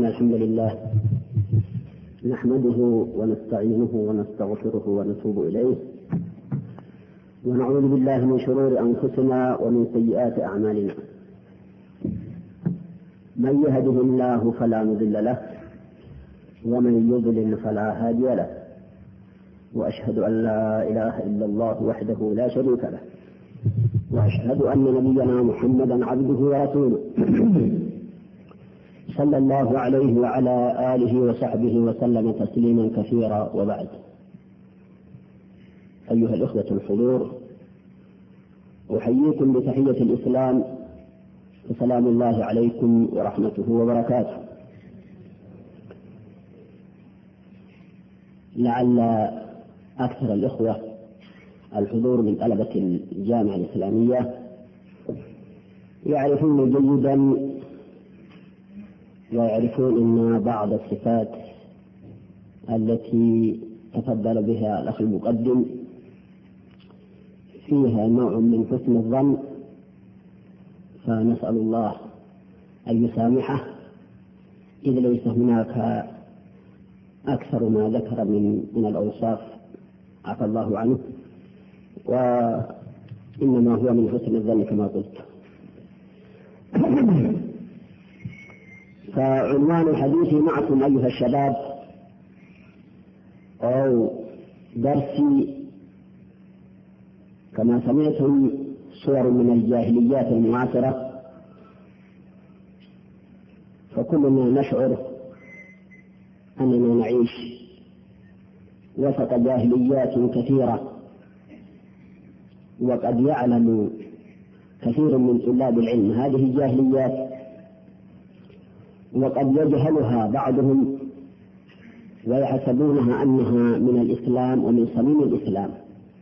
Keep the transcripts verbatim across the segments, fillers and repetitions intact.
الحمد لله نحمده ونستعينه ونستغفره ونتوب إليه، ونعوذ بالله من شرور أنفسنا ومن سيئات أعمالنا. من يهده الله فلا مضل له، ومن يضلل فلا هادي له، وأشهد أن لا إله إلا الله وحده لا شريك له، وأشهد أن نبينا محمدا عبده ورسوله صلى الله عليه وعلى آله وصحبه وسلم تسليما كثيرا، وبعد. أيها الأخوة الحضور، أحييكم بتحية الإسلام، وسلام الله عليكم ورحمته وبركاته. لعل أكثر الإخوة الحضور من طلبة الجامعة الإسلامية يعرفون جيدا ويعرفون أن بعض الصفات التي تفضل بها الأخ المقدم فيها نوع من حسن الظن، فنسأل الله أن يسامحه، إذ ليس هناك أكثر ما ذكر من من الأوصاف عفى الله عنه، وإنما هو من حسن الظن كما قلت. فعنوان حديثي معكم أيها الشباب أو درسي كما سمعتم صور من الجاهليات المعاصرة، فكلنا نشعر أننا نعيش وسط جاهليات كثيرة، وقد يعلم كثير من طلاب العلم هذه الجاهليات، وقد يجهلها بعضهم ويحسبونها أنها من الإسلام ومن صميم الإسلام.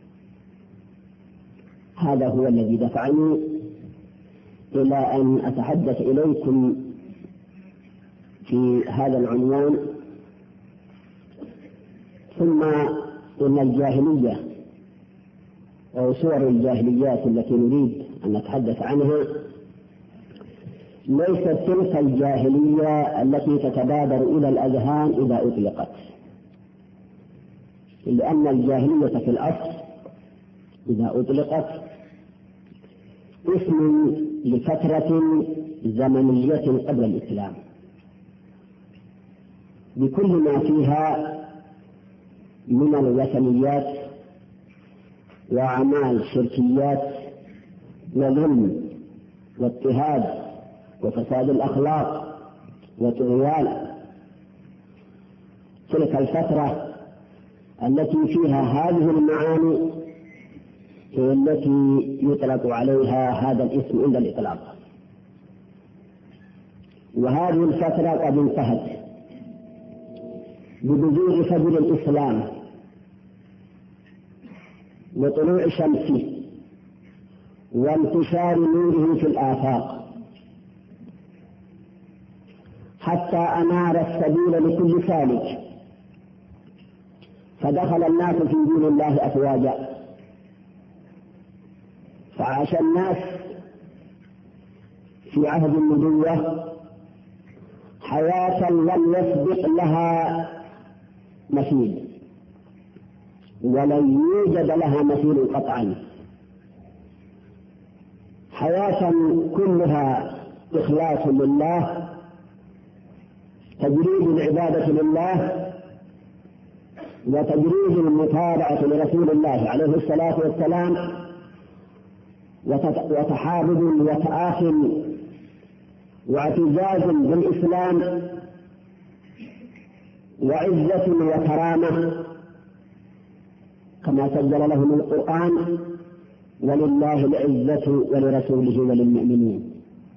هذا هو الذي دفعني إلى أن أتحدث إليكم في هذا العنوان. ثم إن الجاهلية أو صور الجاهليات التي نريد أن نتحدث عنها ليست تلك الجاهلية التي تتبادر إلى الأذهان إذا أطلقت، لأن الجاهلية في الأصل إذا أطلقت اسم لفترة زمنية قبل الإسلام بكل ما فيها من الوثنيات وأعمال شركيات وظلم واضطهاد وفساد الأخلاق وطغيان. تلك الفترة التي فيها هذه المعاني هي التي يطلق عليها هذا الاسم عند الإطلاق، وهذه الفترة قد انتهت ببزوغ فجر الإسلام وطلوع شمسه وانتشار نوره في الآفاق، حتى أنار السبيل لكل سالك، فدخل الناس في دين الله أفواجا، فعاش الناس في عهد النبوة حياة لم يسبق لها مثيل، ولن يوجد لها مثيل قطعا، حياة كلها إخلاص لله، تجريد العبادة لله، وتجريد المتابعة لرسول الله عليه الصلاة والسلام، وتحابب وتآخٍ واعتزاز بالإسلام، وعزة وكرامة كما سجل لهم القرآن: ولله العزة ولرسوله وللمؤمنين.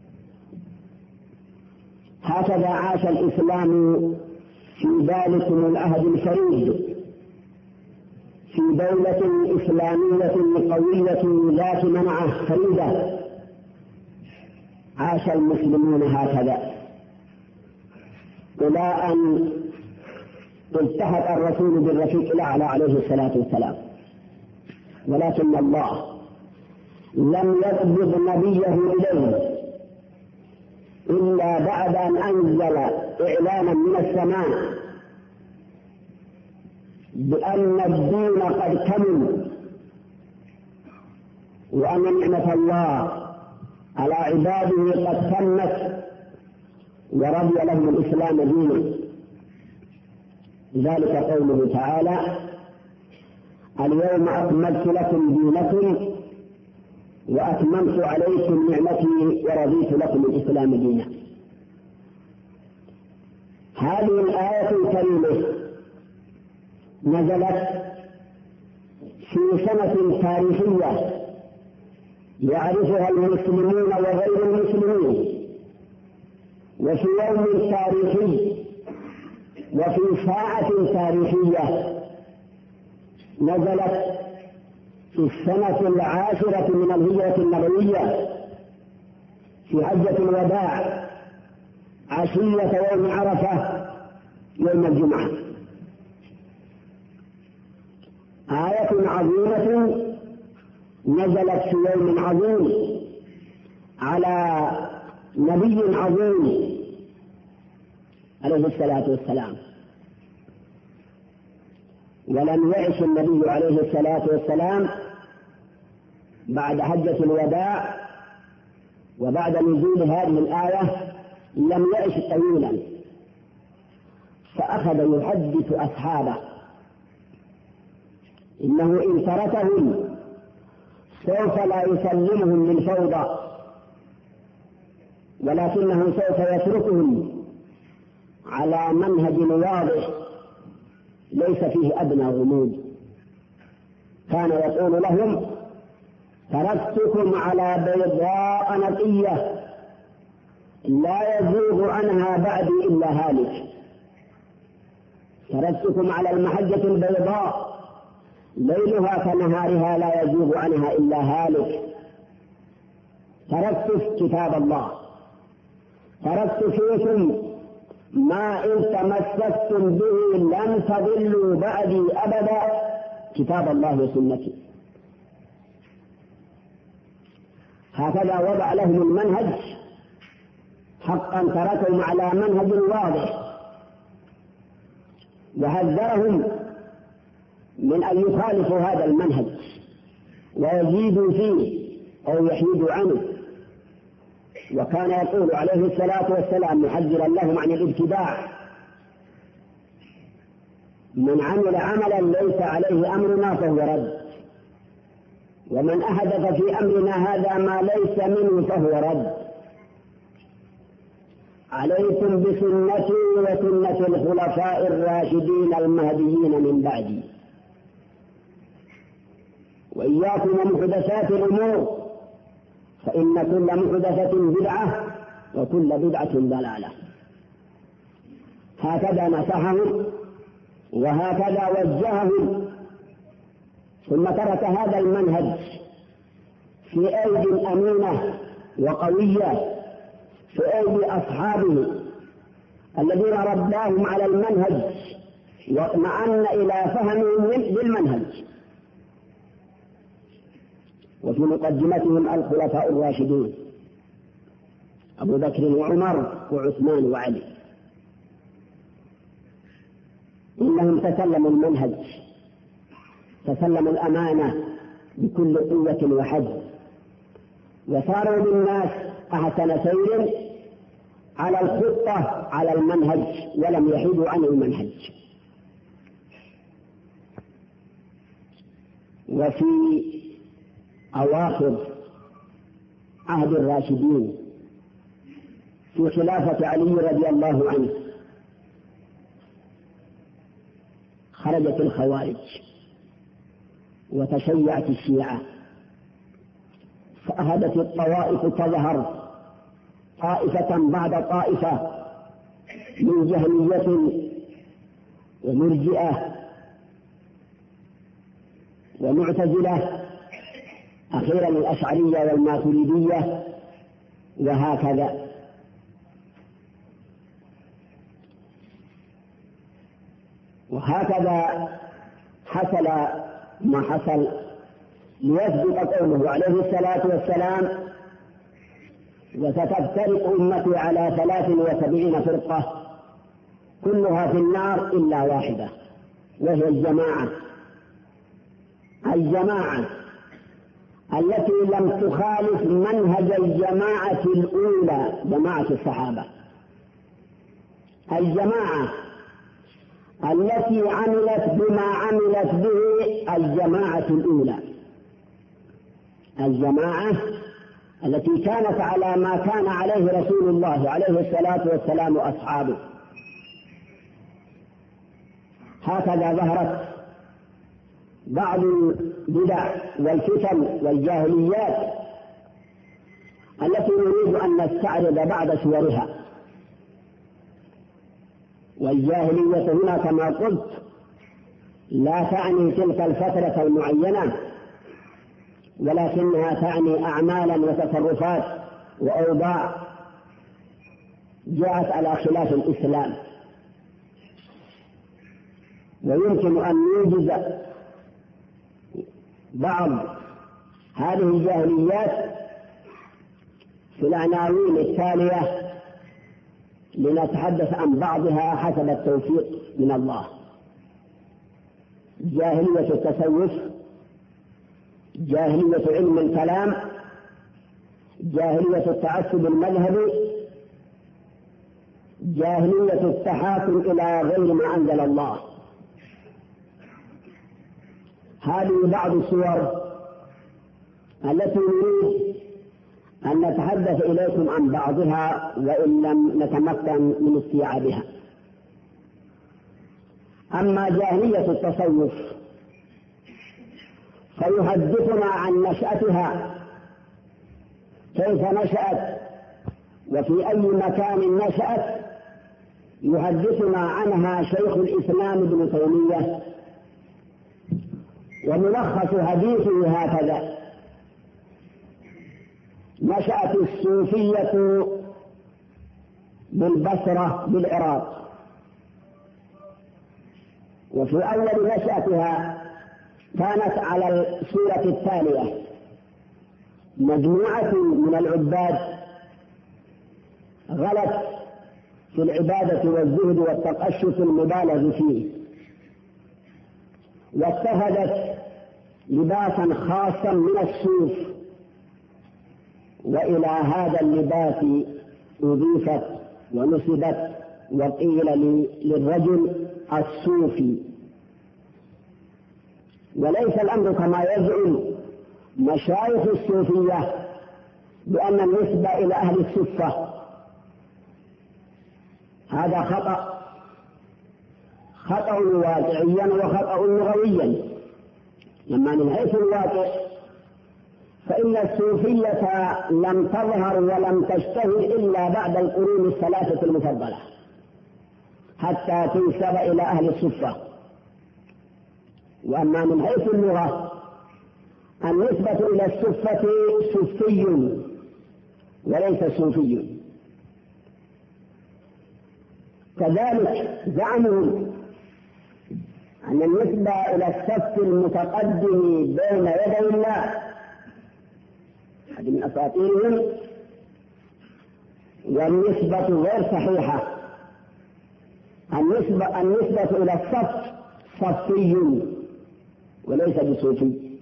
هكذا عاش الإسلام في ذلكم العهد الفريد، في دولة إسلامية قوية ذات منعة فريدة، عاش المسلمون هكذا إلى أن التحق الرسول بالرفيق الأعلى عليه الصلاة والسلام. ولكن الله لم يقبض نبيه إليه إلا بعد أن أنزل إعلانا من السماء بأن الدين قد كمل، وأن نعمة الله على عباده قد تمت، ورضي لهم الإسلام دينا. ذلك قوله تعالى: اليوم أكملت لكم دينكم وأتممت عليكم نعمتي ورضيت لكم الإسلام دينا. هذه الآية الكريمة نزلت في سنة تاريخية يعرفها المسلمون وغير المسلمين، وفي يوم تاريخي وفي ساعة تاريخية نزلت في السنة العاشرة من الهجرة النبوية في حجة الوداع عشية يوم عرفة يوم الجمعة. آية عظيمة نزلت في يوم عظيم على نبي عظيم عليه الصلاة والسلام. ولم يعش النبي عليه الصلاة والسلام بعد حجة الوداع وبعد نزول هذه الآية لم يعش طويلا، فأخذ يحدث أصحابه إنه إن تركهم سوف لا يسلمهم للفوضى، ولكنه سوف يتركهم على منهج واضح ليس فيه أدنى غموض. كان يقول لهم: تركتكم على بيضاء نقية لا يزيغ عنها بعدي إلا هالك. تركتكم على المحجة البيضاء ليلها كنهارها لا يزيغ عنها إلا هالك. تركت كتاب الله، تركت فيكم ما إن تمسكتم به لن تضلوا بعدي أبدا، كتاب الله وسنتي. هكذا وضع لهم المنهج، حقا تركهم على منهج واضح، وحذرهم من أن يخالفوا هذا المنهج ويزيدوا فيه أو يحيدوا عنه. وكان يقول عليه الصلاة والسلام محذرا لهم عن الابتداع: من عمل عملا ليس عليه أمرنا فهو رد، ومن أحدث في أمرنا هذا ما ليس منه فهو رد. عليكم بسنتي وسنة الخلفاء الراشدين المهديين من بعدي، وإياكم ومحدثات الأمور، فإن كل محدثة بدعة وكل بدعة ضلالة. هكذا نصحهم وهكذا وجههم، ثم ترك هذا المنهج في أيدي أمينة وقوية، في أيدي أصحابه الذين رباهم على المنهج واطمأن إلى فهمهم للمنهج. وفي مقدمتهم الخلفاء الراشدون أبو بكر وعمر وعثمان وعلي، إنهم تسلموا المنهج، تسلموا الأمانة بكل قوة وحد، وصاروا للناس أحسن سير على الخطة على المنهج، ولم يحيدوا عن المنهج. وفي أواخر عهد الراشدين في خلافة علي رضي الله عنه خرجت الخوارج وتشيعت الشيعة، فأهدت الطوائف تظهر طائفة بعد طائفة من جهمية ومرجئة ومعتزلة، أخيرا الأشعرية والماتريدية، وهكذا. وهكذا حصل ما حصل ليثبت قوله عليه الصلاة والسلام: وستفترق أمتي على ثلاث وسبعين فرقة كلها في النار إلا واحدة، وهي الجماعة الجماعة التي لم تخالف منهج الجماعة الأولى، جماعة الصحابة. الجماعة التي عملت بما عملت به الجماعة الأولى، الجماعة التي كانت على ما كان عليه رسول الله عليه الصلاة والسلام وأصحابه. هكذا ظهرت بعض البدع والفتن والجاهليات التي نريد أن نستعرض بعض صورها. والجاهلية هنا كما قلت لا تعني تلك الفترة المعينة، ولكنها تعني أعمالا وتصرفات وأوضاع جاءت على خلاف الإسلام. ويمكن أن يوجد بعض هذه الجاهليات في العناوين التالية لنتحدث عن بعضها حسب التوفيق من الله. جاهلية التصوف، جاهلية علم الكلام، جاهلية التعصب المذهبي، جاهلية التحاكم إلى غير ما أنزل الله. هذه بعض الصور التي نريد أن نتحدث إليكم عن بعضها وإن لم نتمكن من استيعابها. أما جاهلية التصوف فيحدثنا عن نشأتها، كيف نشأت وفي أي مكان نشأت. يحدثنا عنها شيخ الإسلام ابن تيمية، وملخص حديثه هكذا: نشأت الصوفية بالبصرة بالعراق، وفي أول نشأتها كانت على الصورة التالية: مجموعة من العباد غلت في العبادة والزهد والتقشف المبالغ فيه، واتخذت لباسا خاصا من الصوف، وإلى هذا اللباس أضيفت ونسبت وقيل للرجل الصوفي. وليس الأمر كما يزعم مشايخ الصوفية بأن النسبة إلى أهل الصفة، هذا خطأ خطأ واقعيا وخطأ لغويا. لما من حيث الواقع فإن الصوفية لم تظهر ولم تشتهر إلا بعد القرون الثلاثة المفضلة حتى تنسب إلى أهل الصفة. وأما من حيث اللغة النسبة إلى الصفة صفي وليس صوفي. كذلك زعموا أن النسبة إلى الصف المتقدم بين يدي الله، هذه من أساطيرهم، والنسبة غير صحيحة. النسبة, النسبة إلى الصف صفي وليس بصوفي.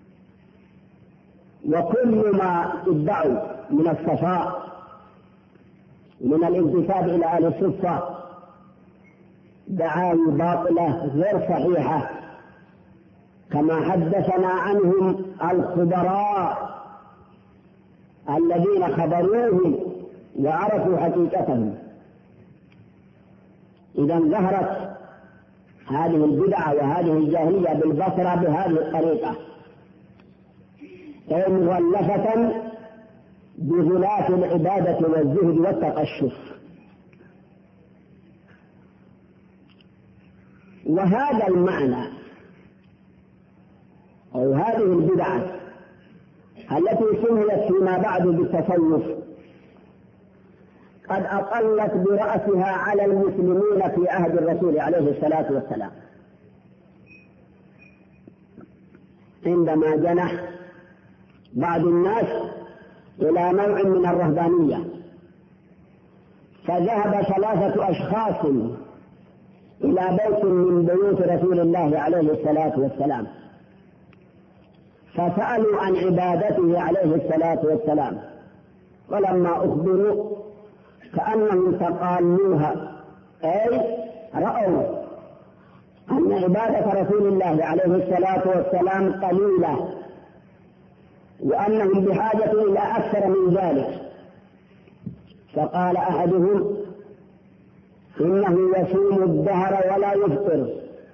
وكل ما ادعوا من الصفاء من الانتساب إلى أهل الصفة دعاوى باطلة غير صحيحة، كما حدثنا عنهم الخبراء الذين خبروهم وعرفوا حقيقتهم. إذا ظهرت هذه البدعة وهذه الجاهلية بالبصرة بهذه الطريقة، أي مغلفة بغلاف العبادة والزهد والتقشف. وهذا المعنى أو هذه البدعة التي سميت فيما بعد بالتصوف قد أطلت برأسها على المسلمين في عهد الرسول عليه الصلاة والسلام، عندما جنح بعض الناس إلى نوع من الرهبانية، فذهب ثلاثة أشخاص إلى بيت من بيوت رسول الله عليه الصلاة والسلام، فسألوا عن عبادته عليه الصلاة والسلام، ولما أخبروا كأنهم تقالوها، أي رأوا أن عبادة رسول الله عليه الصلاة والسلام قليلة، وأنهم بحاجة إلى أكثر من ذلك. فقال أحدهم: إنه يصوم الدهر ولا يفطر.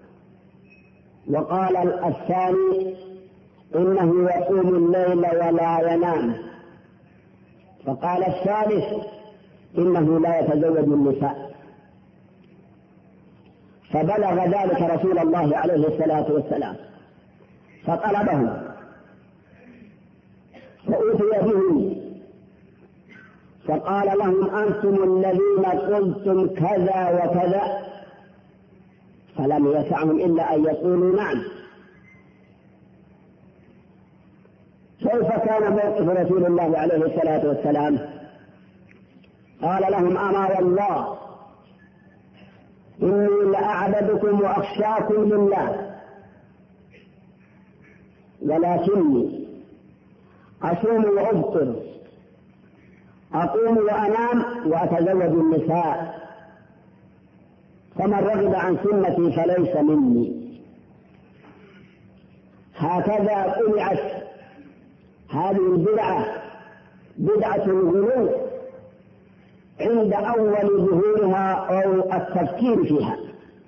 وقال الثاني: إنه يصوم الليل ولا ينام. فقال الثالث: إنه لا يتزوج النساء. فبلغ ذلك رسول الله عليه الصلاة والسلام، فطلبهم فأوتي بهم، فقال لهم: أنتم الذين قلتم كذا وكذا. فلم يسعهم إلا أن يقولوا نعم. كيف كان موقف رسول الله عليه الصلاة والسلام؟ قال لهم: أما والله إني لأعبدكم وأخشاكم لله، ولكني أصوم وأفطر، أقوم وأنام وأتزوج النساء، فمن رغب عن سنتي فليس مني. هكذا طلعت هذه البدعة، بدعة الغلو، عند أول ظهورها أو التفكير فيها.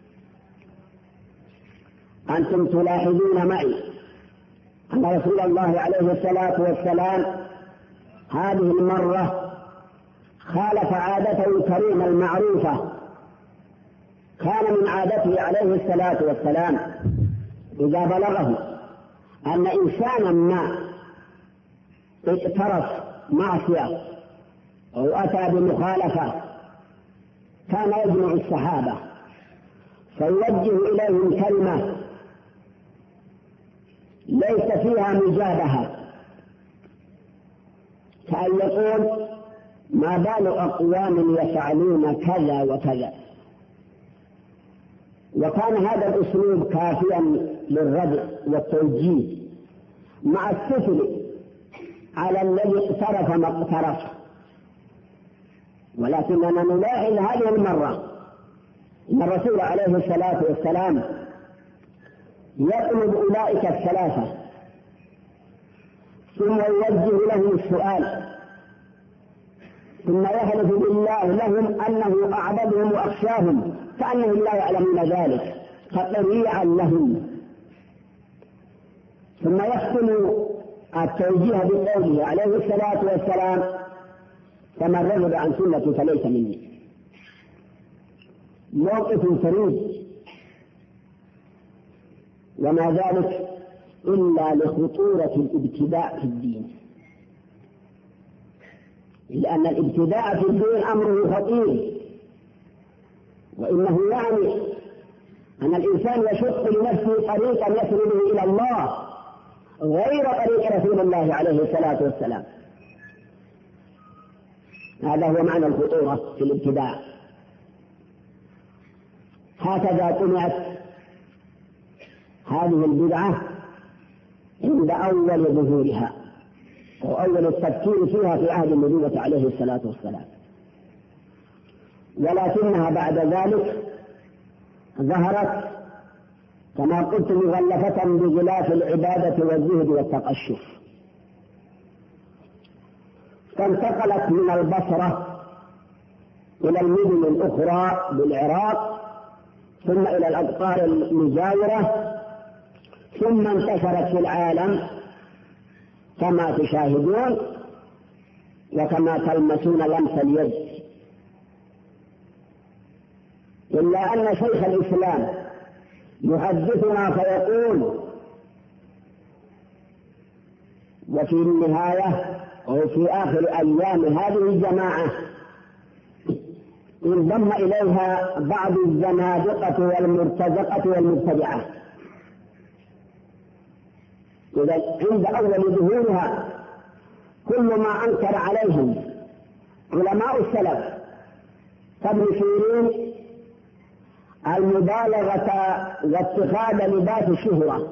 أنتم تلاحظون معي أن رسول الله عليه الصلاة والسلام هذه المرة خالف عادته الكريمة المعروفة. كان من عادته عليه الصلاة والسلام إذا بلغه أن إنسانا ما اقترف معصية أو أتى بمخالفة كان يجمع الصحابة فيوجه إليهم كلمة ليس فيها مجابهة، كأن يقول: ما بال أقوام يفعلون كذا وكذا. وكان هذا الأسلوب كافيا للردع والتوجيه مع السفل على الذي اقترف ما اقترف. ولكننا نلاحظ هذه المرة أن الرسول عليه الصلاة والسلام يطلب أولئك الثلاثة ثم يوجه لهم السؤال، ثم يحلف بالله لهم أنه أعبدهم وأخشاهم، كأنهم لا يعلمون ذلك، تطريعا لهم. ثم يختم التوجيه بقوله عليه الصلاة والسلام: فمن رغب عن سنتي فليس مني. موقف فريد، وما ذلك إلا لخطورة الابتداع في الدين، لأن الابتداع في الدين أمره خطير، وإنه يعني أن الإنسان يشق لنفسه طريقا يصل به إلى الله غير طريق رسول الله عليه الصلاة والسلام. هذا هو معنى الخطورة في الابتداع. هكذا طلعت هذه البدعة عند أول ظهورها وأول التفكير فيها في عهد النبوة عليه الصلاة والسلام، ولكنها بعد ذلك ظهرت كما قلت مغلفة بغلاف العبادة والزهد والتقشف، فانتقلت من البصرة إلى المدن الأخرى بالعراق، ثم إلى الأقطار المجاورة، ثم انتشرت في العالم كما تشاهدون وكما تلمسون لمس اليد. إلا أن شيخ الإسلام يحدثنا فيقول: وفي النهاية أو في آخر أيام هذه الجماعة انضم إليها بعض الزنادقة والمرتزقة والمبتدعة. إذا عند أول ظهورها كل ما أنكر عليهم علماء السلف كابن سيرين المبالغة واتخاذ لباس الشهرة.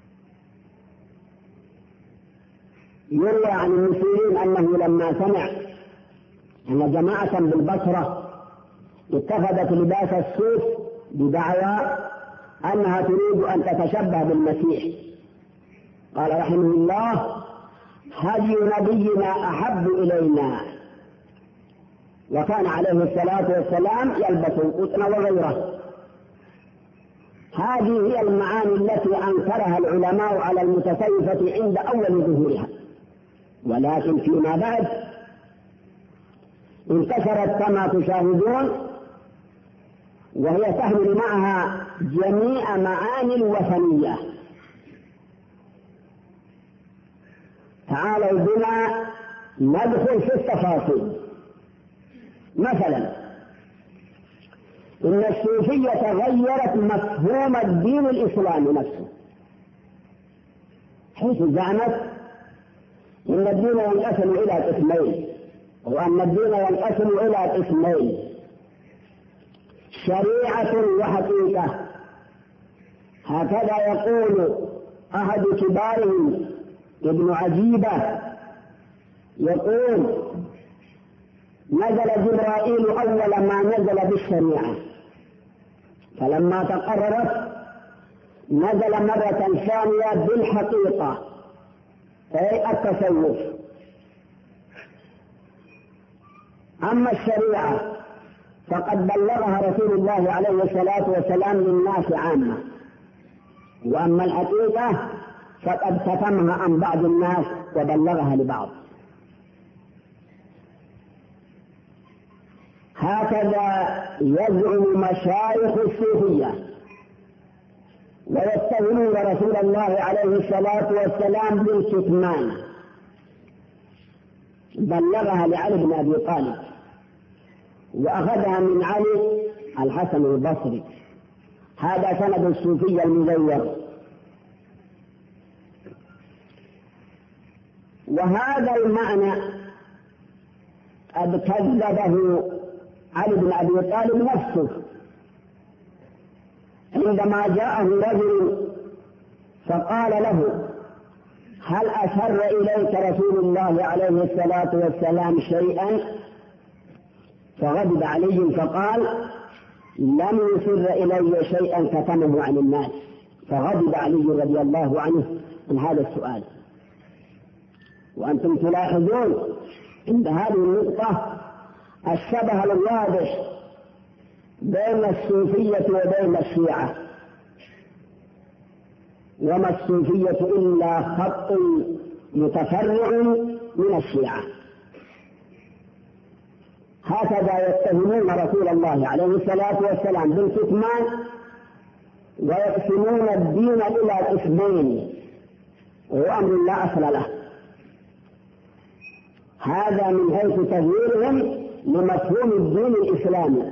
يروى عن المسلمين أنه لما سمع أن جماعة بالبصرة اتخذت لباس الصوف بدعوى أنها تريد أن تتشبه بالمسيح، قال رحمه الله: هدي نبينا أحب إلينا. وكان عليه الصلاة والسلام يلبس القطن وغيره. هذه هي المعاني التي أنكرها العلماء على المتصوفة عند أول ظهورها، ولكن فيما بعد انتشرت كما تشاهدون، وهي تحمل معها جميع معاني الوثنية. تعالوا بنا ندخل في التفاصيل. مثلا إن الصوفية غيرت مفهوم الدين الإسلامي نفسه، حيث زعمت إن الدين ينقسم إلى قسمين، وأن الدين ينقسم إلى قسمين: شريعة وحقيقة. هكذا يقول أحد كبارهم ابن عجيبة، يقول: نزل جبرائيل أول ما نزل بالشريعة، فلما تقررت نزل مرة ثانية بالحقيقة، أي التصوف. أما الشريعة فقد بلغها رسول الله عليه الصلاة والسلام للناس عامة، وأما الحقيقة فقد كتمها عن بعض الناس وبلغها لبعض. هكذا يزعم مشايخ الصوفية، ويتهمون رسول الله عليه الصلاة والسلام بالكتمان. بلغها لعلي بن أبي طالب، وأخذها من علي الحسن البصري. هذا سند الصوفية المزير. وهذا المعنى قد كذبه علي بن أبي طالب نفسه عندما جاءه رجل فقال له: هل أسر إليك رسول الله عليه الصلاة والسلام شيئا؟ فغضب علي فقال: لم يسر إلي شيئا كتمه عن الناس. فغضب علي رضي الله عنه من هذا السؤال. وأنتم تلاحظون عند هذه النقطة الشبه الواضح بين الصوفية وبين الشيعة. وما الصوفية إلا خط متفرع من الشيعة. هكذا يتهمون رسول الله عليه الصلاة والسلام بالكتمان، ويقسمون الدين إلى قسمين، وهو أمر لا أصل له. هذا من حيث تغييرهم لمفهوم الدين الإسلامي.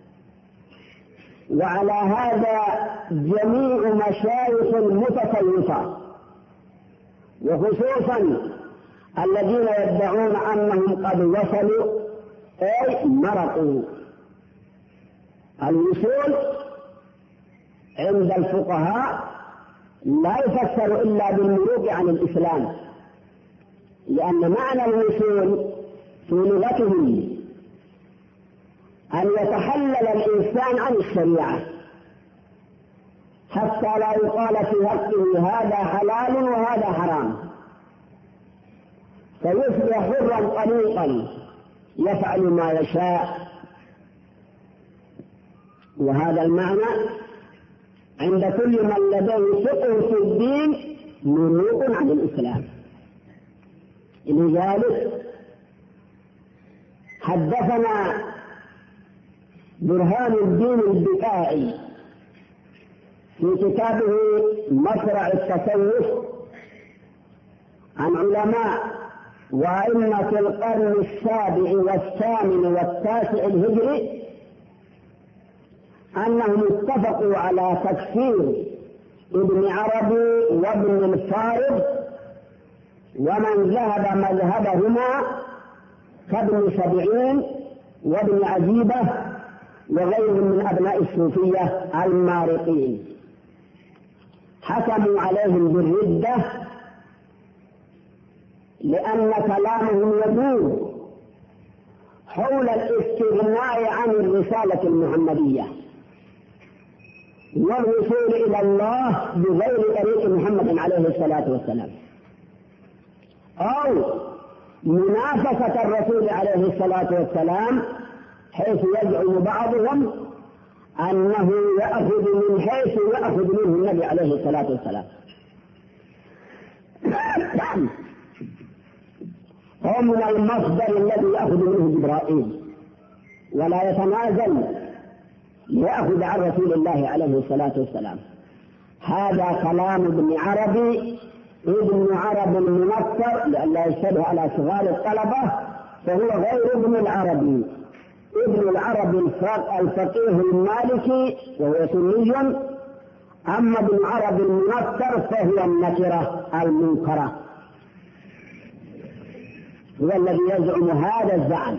وعلى هذا جميع مشايخ المتصوفة، وخصوصا الذين يدعون أنهم قد وصلوا أي مرقوا. الوصول عند الفقهاء لا يفسر إلا بالمروق عن الإسلام، لأن معنى الوصول في لغتهم أن يتحلل الإنسان عن الشريعة حتى لا يقال في حقه هذا حلال وهذا حرام، فيصبح حرا طليقا يفعل ما يشاء. وهذا المعنى عند كل من لديه فقه في الدين مروق عن الإسلام. لذلك حدثنا برهان الدين البكائي في كتابه مشرع التصوف عن علماء وأئمة القرن السابع والثامن والتاسع الهجري أنهم اتفقوا على تكفير ابن عربي وابن الفارض ومن ذهب مذهبهما كابن سبعين وابن عجيبة وغيرهم من أبناء الصوفية المارقين، حكموا عليهم بالردة لأن كلامهم يدور حول الاستغناء عن الرسالة المحمدية والوصول إلى الله بغير طريق محمد عليه الصلاة والسلام، أو منافسة الرسول عليه الصلاة والسلام، حيث يزعم بعضهم أنه يأخذ من حيث يأخذ منه النبي عليه الصلاة والسلام. هو من المصدر الذي يأخذ منه جبرائيل ولا يتنازل ليأخذ عن رسول الله عليه الصلاة والسلام. هذا كلام ابن عربي، ابن عرب المنصر لئلا يشتبه على صغار الطلبة، فهو غير ابن العربي. ابن العربي الفقيه المالكي وهو سني، أما ابن عرب المنصر فهو النكرة المنكرة، هو الذي يزعم هذا الزعم.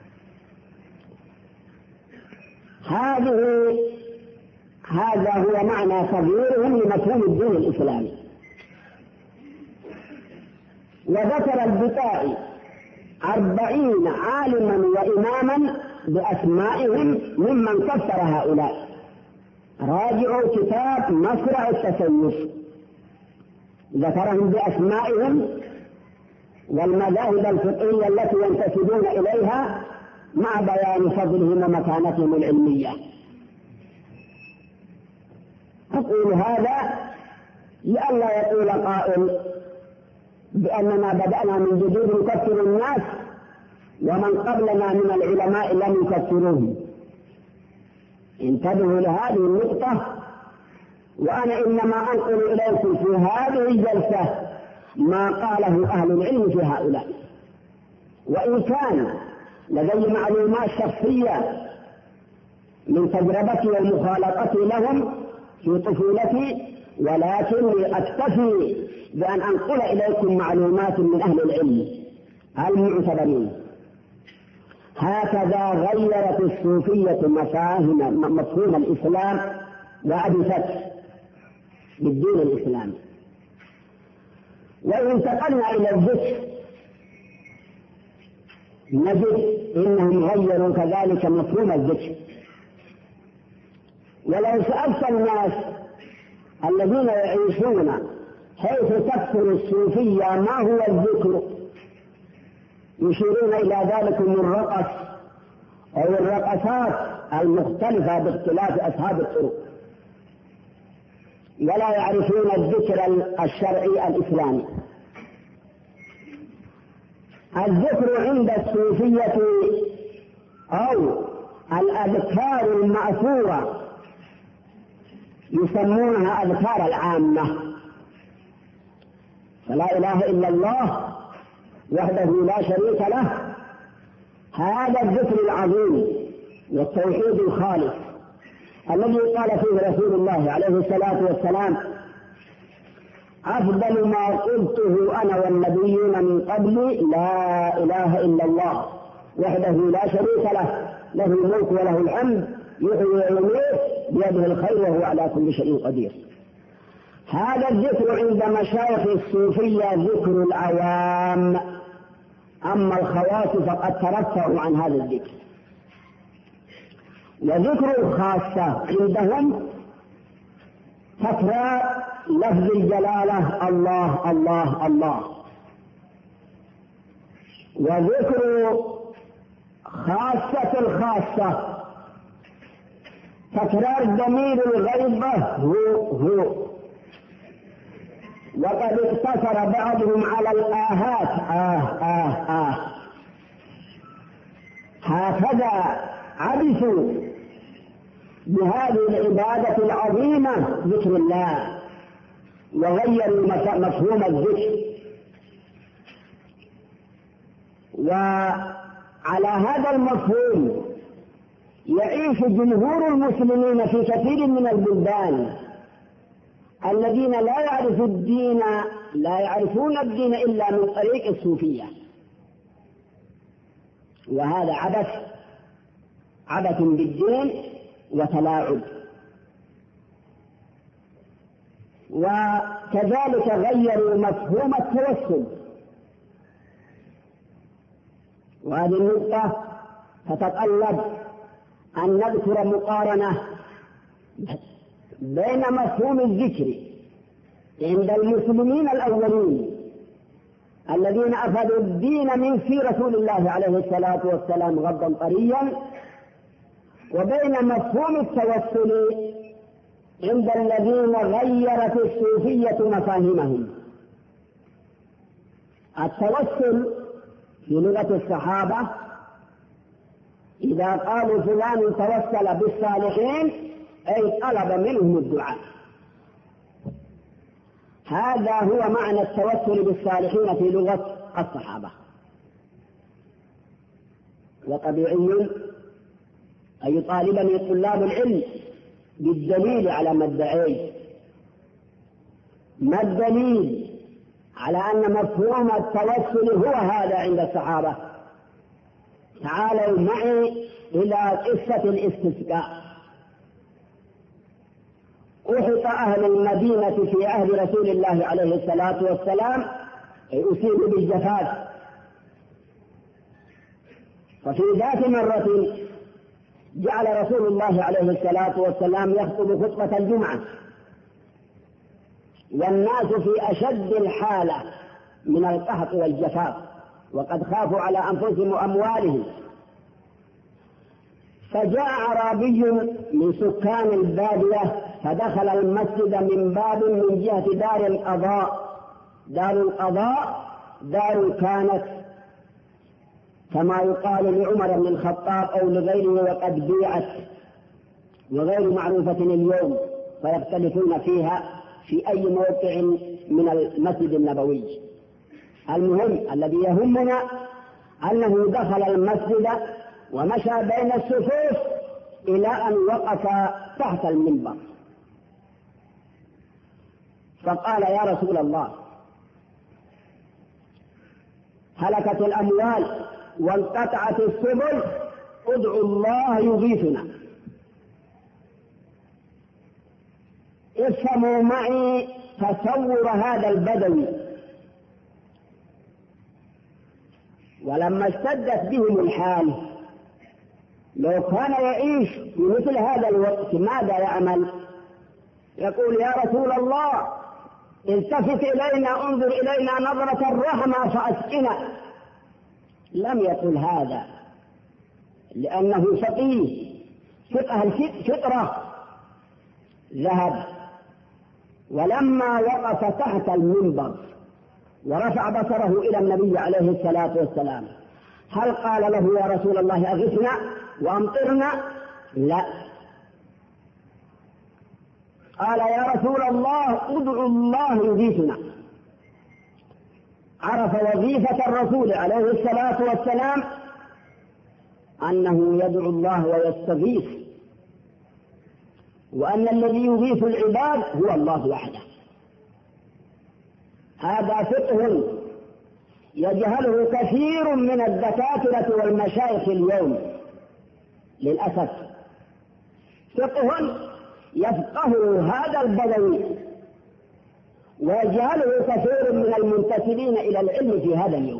هذه هذا هو معنى صغيرهم لمفهوم الدين الإسلامي. وذكر البكائي أربعين عالما وإماما بأسمائهم ممن كفر هؤلاء. راجعوا كتاب مصرع التسيف، ذكرهم بأسمائهم والمذاهب الفقهية التي ينتسبون إليها مع بيان فضلهم ومكانتهم العلمية. أقول هذا لئلا يقول قائل بأننا بدأنا من جديد نكفر الناس ومن قبلنا من العلماء لم يكفروهم. انتبهوا لهذه النقطة، وأنا إنما أنقل إليكم في هذه الجلسة ما قاله أهل العلم في هؤلاء، وإن كان لدي معلومات شخصية من تجربتي ومخالطتي لهم في طفولتي، ولكني أكتفي بأن أنقل إليكم معلومات من أهل العلم المعتبرين. هكذا غيرت الصوفية مفاهيم مفهوم الإسلام وعبثت بالدين الإسلامي. وإن انتقلنا إلى الذكر نجد إنهم غيروا كذلك مفهوم الذكر. ولو سألت الناس الذين يعيشون حيث تكثر الصوفية ما هو الذكر، يشيرون إلى ذلك من الرقص أو الرقصات المختلفة باختلاف أصحاب الطرق، ولا يعرفون الذكر الشرعي الإسلامي. الذكر عند الصوفية أو الأذكار المأثورة يسمونها أذكار العامة، فلا إله إلا الله وحده لا شريك له، هذا الذكر العظيم والتوحيد الخالص الذي قال فيه رسول الله عليه الصلاة والسلام: أفضل ما قلته أنا والنبيون من قبلي لا إله إلا الله وحده لا شريك له، له الملك وله الحمد يحيي ويميت بيده الخير وهو على كل شيء قدير. هذا الذكر عند مشايخ الصوفية ذكر العوام، أما الخواص فقد ترفعوا عن هذا الذكر. وذكر الخاصة عندهم تكرار لفظ الجلالة الله الله الله. وذكر خاصة الخاصة تكرار ضمير الغيبة هو هو. وقد اقتصر بعضهم على الآهات آه آه آه. هكذا عبثوا بهذه العبادة العظيمة ذكر الله، وغيروا مفهوم الذكر. وعلى هذا المفهوم يعيش جمهور المسلمين في كثير من البلدان الذين لا يعرفوا الدين لا يعرفون الدين إلا من طريق الصوفية، وهذا عبث عبث بالدين وتلاعب. وكذلك غيروا مفهوم التوسل، وهذه النقطة تتطلب أن نذكر مقارنة بين مفهوم الذكر عند المسلمين الأولين الذين أخذوا الدين من في رسول الله عليه الصلاة والسلام غضا طريا، وبين مفهوم التوسل عند الذين غيرت الصوفية مفاهيمهم. التوسل في لغة الصحابة إذا قالوا فلان توسل بالصالحين أي طلب منهم الدعاء، هذا هو معنى التوسل بالصالحين في لغة الصحابة. وطبيعي أن يطالبني طلاب العلم بالدليل على ما ادعيه. ما الدليل على أن مفهوم التوسل هو هذا عند الصحابة؟ تعالوا معي إلى قصة الاستسقاء. أحط أهل المدينة في عهد رسول الله عليه الصلاة والسلام أصيبوا بالجفاف، ففي ذات مرة جعل رسول الله عليه الصلاة والسلام يخطب خطبة الجمعة والناس في أشد الحالة من القحط والجفاف، وقد خافوا على أنفسهم وأموالهم. فجاء أعرابي من سكان البادية فدخل المسجد من باب من جهة دار القضاء. دار القضاء دار كانت كما يقال لعمر بن الخطاب أو لغيره وقد بيعت وغير معروفة اليوم، فيختلفون فيها في أي موقع من المسجد النبوي. المهم الذي يهمنا أنه دخل المسجد ومشى بين الصفوف إلى أن وقف تحت المنبر، فقال: يا رسول الله، هلكت الأموال وانقطعت السبل، ادعوا الله يغيثنا. افهموا معي تصور هذا البدوي. ولما اشتدت بهم الحال لو كان يعيش في مثل هذا الوقت ماذا يعمل؟ يقول: يا رسول الله، التفت إلينا، انظر إلينا نظرة الرحمة فأسقنا. لم يقل هذا لأنه فقيه فقه الفطرة. ذهب ولما وقف تحت المنبر ورفع بصره إلى النبي عليه الصلاة والسلام هل قال له: يا رسول الله أغثنا وأمطرنا؟ لا، قال: يا رسول الله ادعوا الله يغيثنا. عرف وظيفة الرسول عليه الصلاة والسلام أنه يدعو الله ويستغيث، وأن الذي يغيث العباد هو الله وحده. هذا فقه يجهله كثير من الدكاترة والمشايخ اليوم للأسف، فقه يفقه هذا البدوي ويجهله كثير من المنتسبين إلى العلم في هذا اليوم،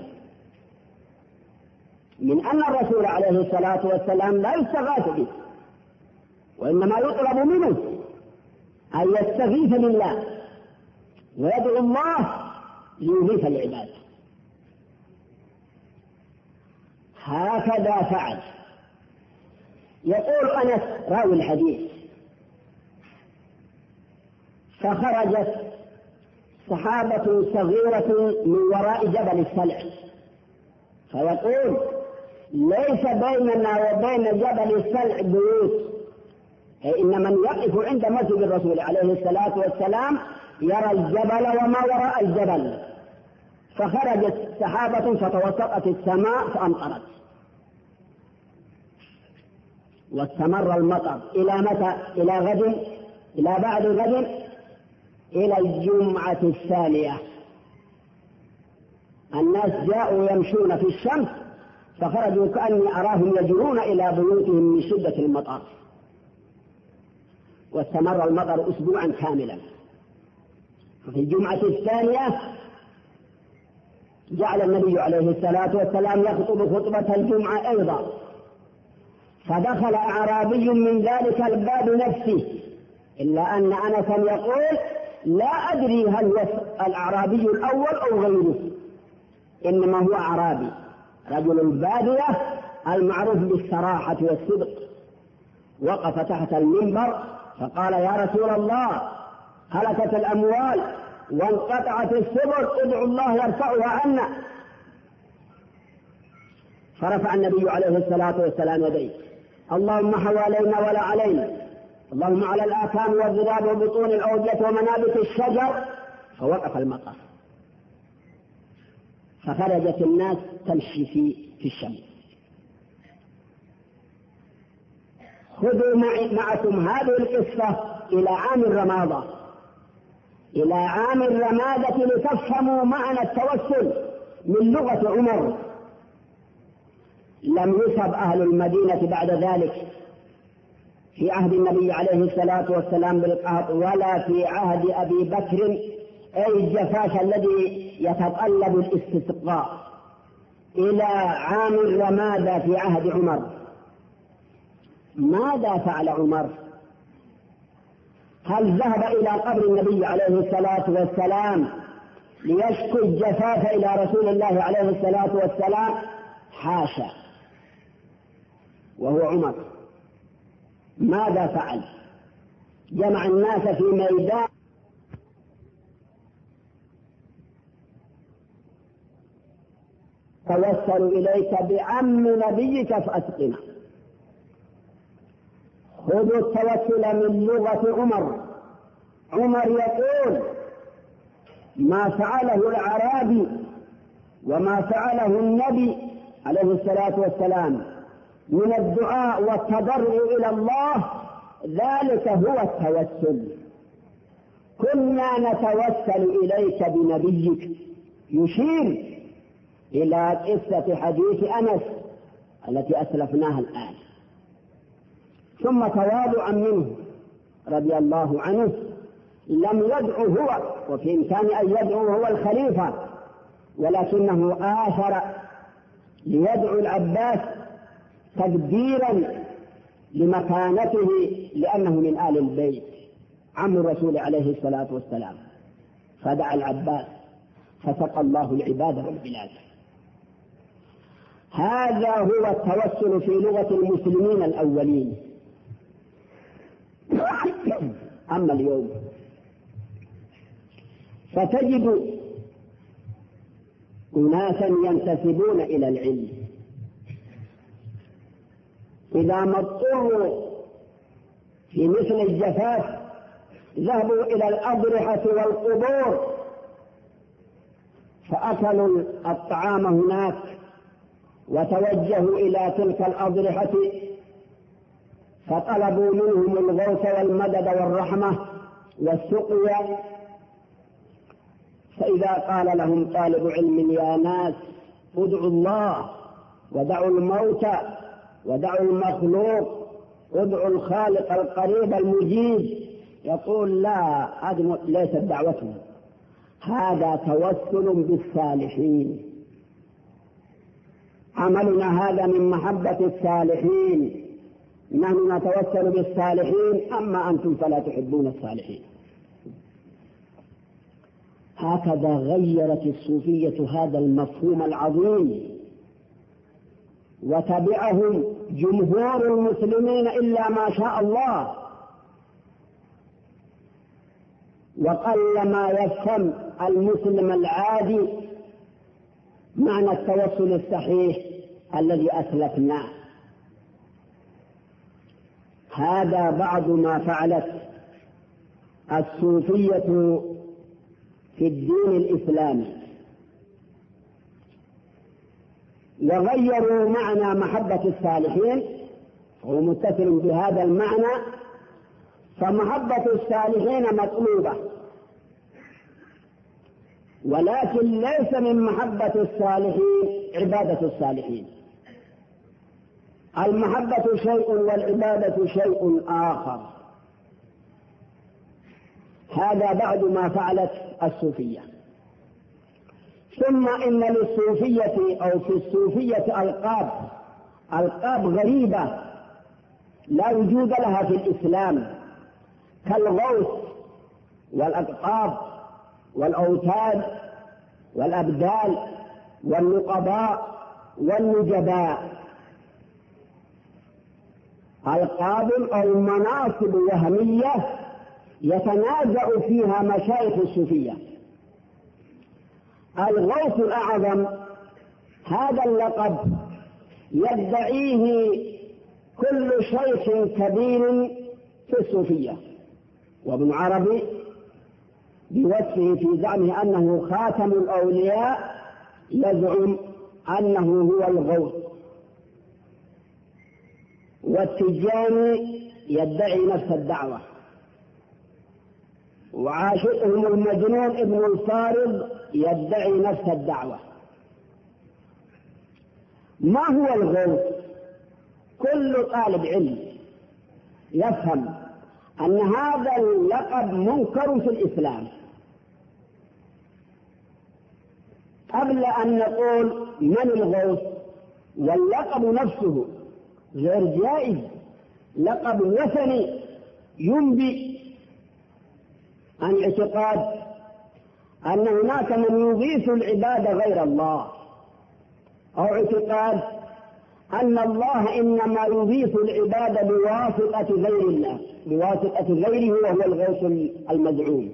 من أن الرسول عليه الصلاة والسلام لا يستغاث به، وإنما يطلب منه أن يستغيث بالله ويدعو الله ليغيث العباد. هكذا فعل. يقول أنس راوي الحديث: فخرجت سحابة صغيرة من وراء جبل السلع، فيقول: ليس بيننا وبين جبل السلع بيوت، أي إن من يقف عند مسجد الرسول عليه الصلاة والسلام يرى الجبل وما وراء الجبل. فخرجت سحابة فتوسطت السماء فأمطرت، واستمر المطر إلى متى؟ إلى غد، إلى بعد غد، إلى الجمعة الثانية. الناس جاءوا يمشون في الشمس فخرجوا كأني أراهم يجرون إلى بيوتهم من شدة المطر، واستمر المطر أسبوعا كاملا. وفي الجمعة الثانية جعل النبي عليه الصلاة والسلام يخطب خطبة الجمعة أيضا، فدخل أعرابي من ذلك الباب نفسه، إلا أن أنسا يقول لا أدري هل الأعرابي الأول أو غيره، إنما هو أعرابي رجل البادية المعروف بالصراحة والصدق. وقف تحت المنبر فقال يا رسول الله هلكت الأموال وانقطعت السبل، ادعوا الله يرفعها عنا. فرفع النبي عليه الصلاة والسلام يديه، اللهم حوالينا ولا علينا، اللهم على الآكام والذباب وبطون الأودية ومنابت الشجر. فوقف المطر، فخرجت الناس تمشي في في الشمس. خذوا معكم هذه القصة إلى عام الرمادة، إلى عام الرمادة لتفهموا معنى التوسل من لغة عمر. لم يصب أهل المدينة بعد ذلك في عهد النبي عليه الصلاة والسلام بالقحط، ولا في عهد أبي بكر أي الجفاف الذي يتطلب الاستسقاء، إلى عام الرمادة في عهد عمر. ماذا فعل عمر؟ هل ذهب إلى قبر النبي عليه الصلاة والسلام ليشكو الجفاف إلى رسول الله عليه الصلاة والسلام؟ حاشا، وهو عمر. ماذا فعل؟ جمع الناس في ميدان توسلوا إليك بعم نبيك فأسقنا. خذوا التوسل من لغة عمر. عمر يقول ما فعله الأعرابي وما فعله النبي عليه الصلاة والسلام من الدعاء والتضرع إلى الله ذلك هو التوسل. كنا نتوسل إليك بنبيك، يشير إلى قصة حديث أنس التي أسلفناها الآن. ثم تواضعا منه رضي الله عنه لم يدعو هو، وفي إمكانه أن يدعو هو الخليفة، ولكنه آثر ليدعو العباس تقديرا لمكانته، لأنه من آل البيت عم الرسول عليه الصلاة والسلام. فدعا العباس فسقى الله العباد والبلاد. هذا هو التوسل في لغة المسلمين الأولين. أما اليوم فتجد أناسا ينتسبون إلى العلم إذا ما اضطروا في مثل الجفاف ذهبوا إلى الأضرحة والقبور فأكلوا الطعام هناك وتوجهوا إلى تلك الأضرحة فطلبوا منهم الغوث والمدد والرحمة والسقيا. فإذا قال لهم طالب علم يا ناس ادعوا الله ودعوا الموت ودعوا المخلوق، ادعوا الخالق القريب المجيب، يقول لا، هذه ليست دعوته، هذا توسل بالصالحين. عملنا هذا من محبة الصالحين، نحن نتوسل بالصالحين، أما أنتم فلا تحبون الصالحين. هكذا غيرت الصوفية هذا المفهوم العظيم، وتبعهم جمهور المسلمين إلا ما شاء الله، وقل ما يفهم المسلم العادي معنى التوسل الصحيح الذي أسلفناه. هذا بعض ما فعلت الصوفية في الدين الإسلامي، وغيروا معنى محبة الصالحين، هو متصل بهذا المعنى، فمحبة الصالحين مطلوبة، ولكن ليس من محبة الصالحين عبادة الصالحين. المحبة شيء والعبادة شيء آخر. هذا بعد ما فعلت الصوفية. ثم إن للصوفية أو في الصوفية ألقاب ألقاب غريبة لا وجود لها في الإسلام، كالغوث والأقطاب والأوتاد والأبدال والنقباء والنجباء، ألقاب أو مناصب وهمية يتنازع فيها مشايخ الصوفية. الغوث الأعظم هذا اللقب يدعيه كل شيخ كبير في الصوفية، وابن عربي بوصفه في زعمه أنه خاتم الأولياء يزعم أنه هو الغوث، والتجاني يدعي نفس الدعوة، وعاشقهم المجنون ابن الفارض يدعي نفس الدعوة. ما هو الغوث؟ كل طالب علم يفهم أن هذا اللقب منكر في الإسلام. قبل أن نقول من الغوث، واللقب نفسه غير جائز، لقب وثني ينبئ عن اعتقاد أن هناك من يضيف العبادة غير الله، أو اعتقاد أن الله إنما يضيف العبادة بواسطة غير الله، بواسطة غيره وهو الغوث المزعوم.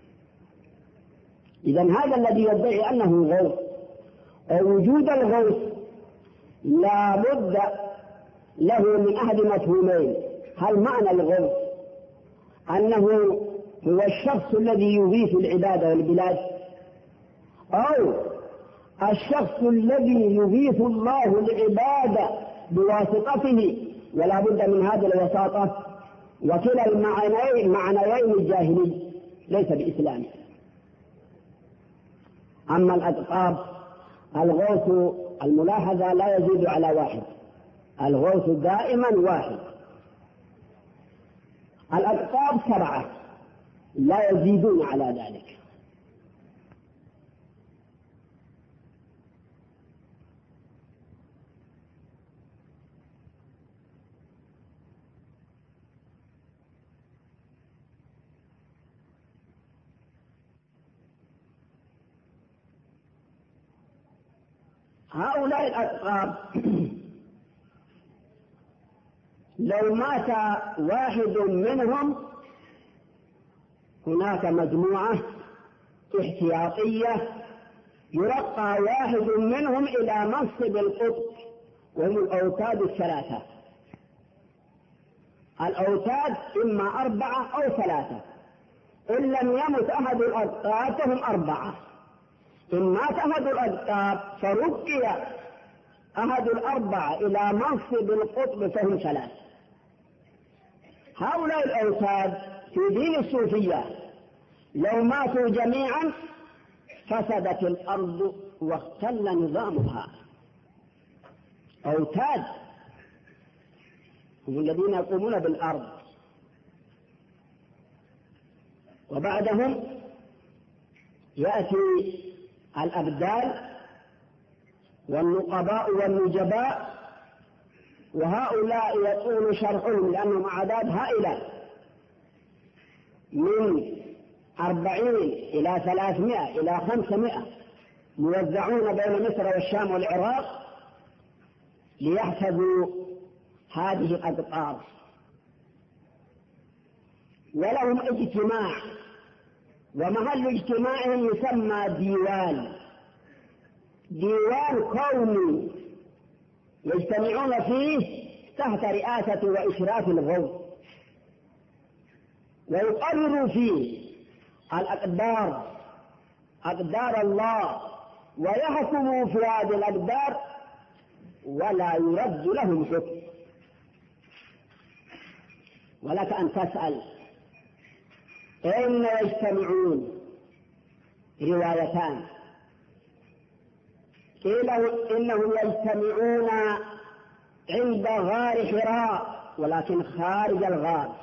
إذن هذا الذي يدعي أنه غوث أو وجود الغوث لا بد له من أحد مفهومين. هل معنى الغوث أنه هو الشخص الذي يضيف العبادة والبلاد، أو الشخص الذي يضيف الله العبادة بواسطته ولا بد من هذه الوساطة؟ وكلا المعنيين معنيين الجاهلي ليس بإسلامي. أما الألقاب، الغوث الملاحظة لا يزيد على واحد، الغوث دائما واحد. الألقاب سبعة لا يزيدون على ذلك. هؤلاء الألقاب لو مات واحد منهم هناك مجموعة احتياطية يرقى واحد منهم إلى منصب القطب، وهم الأوتاد الثلاثة. الأوتاد إما أربعة أو ثلاثة، إن لم يمت أحد الأوتاد فهم أربعة. إن مات أحد الأوتاد فرقي أحد الأربعة إلى منصب القطب فهم ثلاثة. هؤلاء الأوتاد في دين الصوفية لو ماتوا جميعا فسدت الأرض واختل نظامها. أوتاد هم الذين يقومون بالأرض، وبعدهم يأتي الأبدال والنقباء والنجباء، وهؤلاء يطول شرحهم لأنهم أعداد هائلة من أربعين إلى ثلاثمائة إلى خمسمائة، موزعون بين مصر والشام والعراق ليحفظوا هذه الأقطار. ولهم اجتماع، ومحل اجتماعهم يسمى ديوان، ديوان قومي يجتمعون فيه تحت رئاسة وإشراف الغوث، ويقرروا فيه الأقدار، أقدار الله، ويحكموا في هذه الأقدار ولا يرد لهم حكم. ولك أن تسأل أين يجتمعون؟ روايتان، قيل إنهم يجتمعون عند غار حراء ولكن خارج الغار،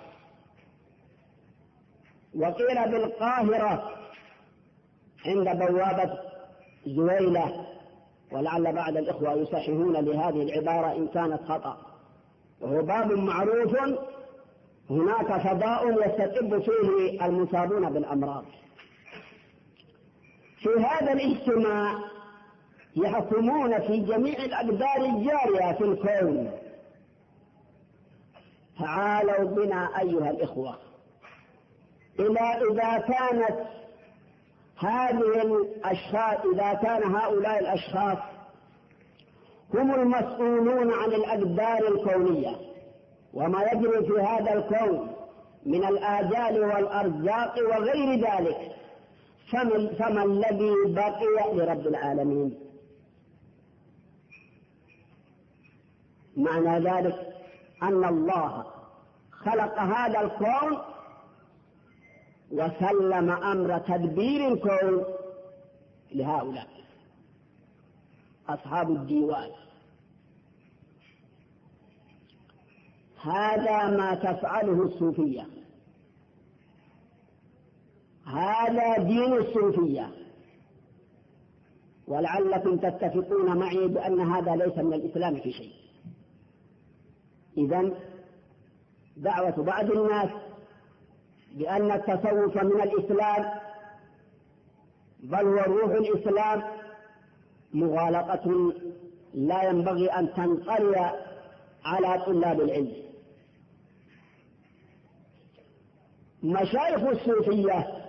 وقيل بالقاهرة عند بوابة زويلة، ولعل بعض الإخوة يصححون لهذه العبارة إن كانت خطأ، وهو باب معروف هناك فضاء يستتب فيه المصابون بالأمراض. في هذا الاجتماع يحكمون في جميع الأقدار الجارية في الكون. تعالوا بنا أيها الإخوة إلى إذا كانت هذه الأشخاص إذا كان هؤلاء الأشخاص هم المسؤولون عن الأقدار الكونية وما يجري في هذا الكون من الآجال والأرزاق وغير ذلك، فمن, فما الذي بقي لرب العالمين؟ معنى ذلك أن الله خلق هذا الكون وسلم أمر تدبير الكون لهؤلاء أصحاب الديوان. هذا ما تفعله الصوفية، هذا دين الصوفية، ولعلكم تتفقون معي بأن هذا ليس من الإسلام في شيء. إذن دعوة بعض الناس بأن التصوف من الإسلام بل هو روح الإسلام مغالطة لا ينبغي أن تنطلي على طلاب العلم. مشايخ الصوفية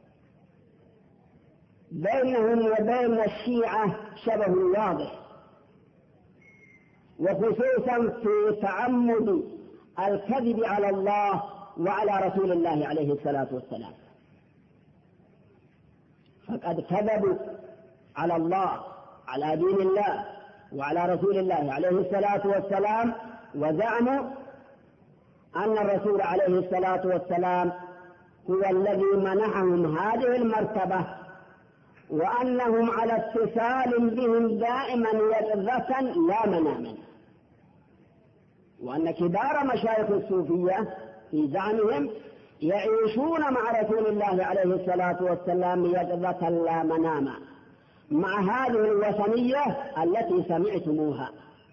بينهم وبين الشيعة شبه واضح، وخصوصا في تعمد الكذب على الله وعلى رسول الله عليه الصلاة والسلام، فقد كذبوا على الله على دين الله وعلى رسول الله عليه الصلاة والسلام، وزعموا أن الرسول عليه الصلاة والسلام هو الذي منحهم هذه المرتبة، وأنهم على اتصال بهم دائما يقظة لا مناما، وأن كبار مشايخ الصوفية في زعمهم يعيشون مع رسول الله عليه الصلاة والسلام يقظة لا مناما، مع هذه الوثنية التي سمعتموها.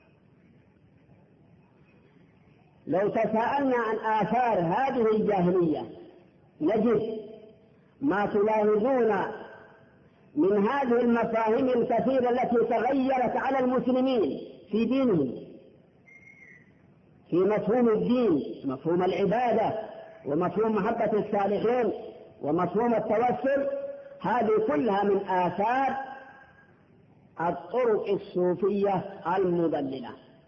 لو تساءلنا عن آثار هذه الجاهلية نجد ما تلاحظون من هذه المفاهيم الكثيرة التي تغيرت على المسلمين في دينهم، في مفهوم الدين، مفهوم العبادة، ومفهوم محبة الصالحين، ومفهوم التوسل. هذه كلها من آثار الطرق الصوفية المضللة.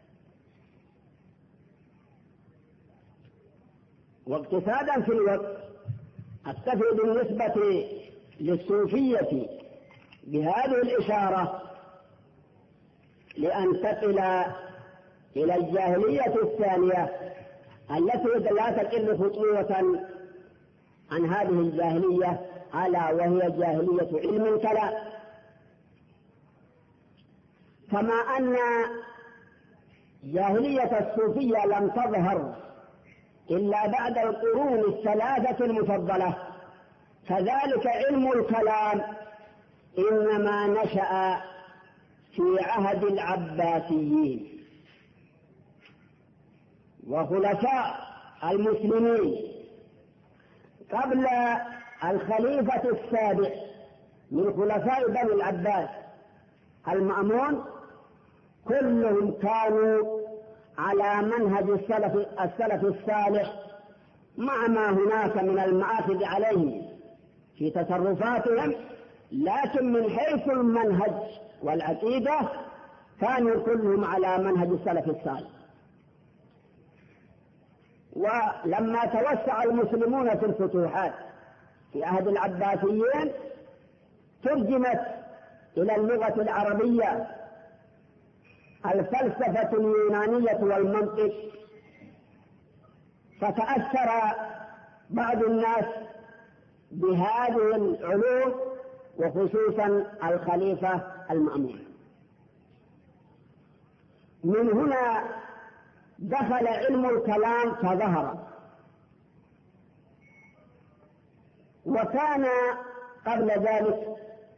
واقتصادا في الوقت أكتفي بالنسبة للصوفية بهذه الإشارة لأنتقل إلى الجاهلية الثانية التي لا تقل خطوة عن هذه الجاهلية، ألا وهي جاهلية علم الكلام. كما أن جاهلية الصوفية لم تظهر إلا بعد القرون الثلاثة المفضلة، كذلك علم الكلام إنما نشأ في عهد العباسيين وخلفاء المسلمين قبل الخليفة السابع من خلفاء بني العباس المأمون. كلهم كانوا على منهج السلف, السلف الصالح، مع ما هناك من المآخذ عليهم في تصرفاتهم، لكن من حيث المنهج والعقيدة كانوا كلهم على منهج السلف الصالح. ولما توسع المسلمون في الفتوحات في عهد العباسيين ترجمت إلى اللغة العربية الفلسفة اليونانية والمنطق، فتأثر بعض الناس بهذه العلوم وخصوصا الخليفة المأمون. من هنا دخل علم الكلام فظهر. وكان قبل ذلك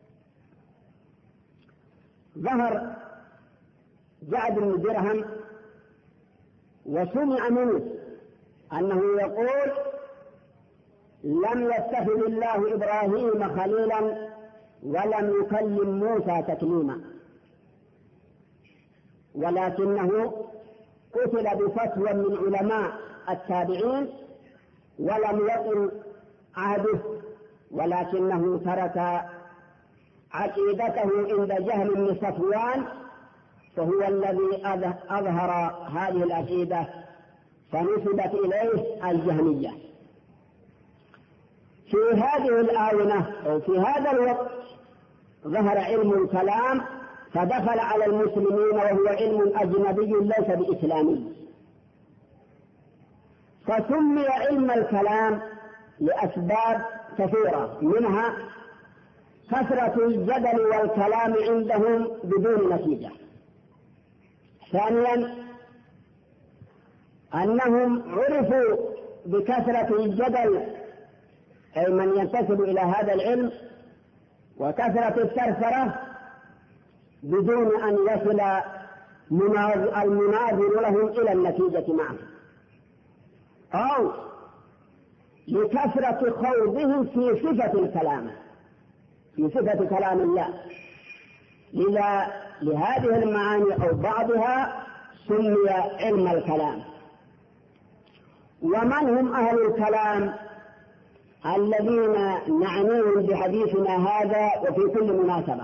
ظهر جعد بن درهم وسمع منه أنه يقول: لم يتخذ الله إبراهيم خليلا ولم يكلم موسى تكليما، ولكنه قتل بفتوى من علماء التابعين ولم يطل عهده، ولكنه ترك عقيدته عند جهل بن صفوان، فهو الذي أظهر هذه العقيدة فنسبت إليه الجهمية. في هذه الآونة أو في هذا الوقت ظهر علم الكلام فدخل على المسلمين، وهو علم أجنبي ليس بإسلامي، فسمي علم الكلام لأسباب كثيرة، منها كثرة الجدل والكلام عندهم بدون نتيجة. ثانيا أنهم عرفوا بكثرة الجدل، أي من ينتسب إلى هذا العلم، وكثرة الثرثرة بدون أن يصل المناظر لهم إلى النتيجة معه، أو لكثرة خوضهم في صفة الكلام في صفة كلام الله. لذا لهذه المعاني أو بعضها سمي علم الكلام. ومن هم أهل الكلام الذين نعنيهم بحديثنا هذا وفي كل مناسبة؟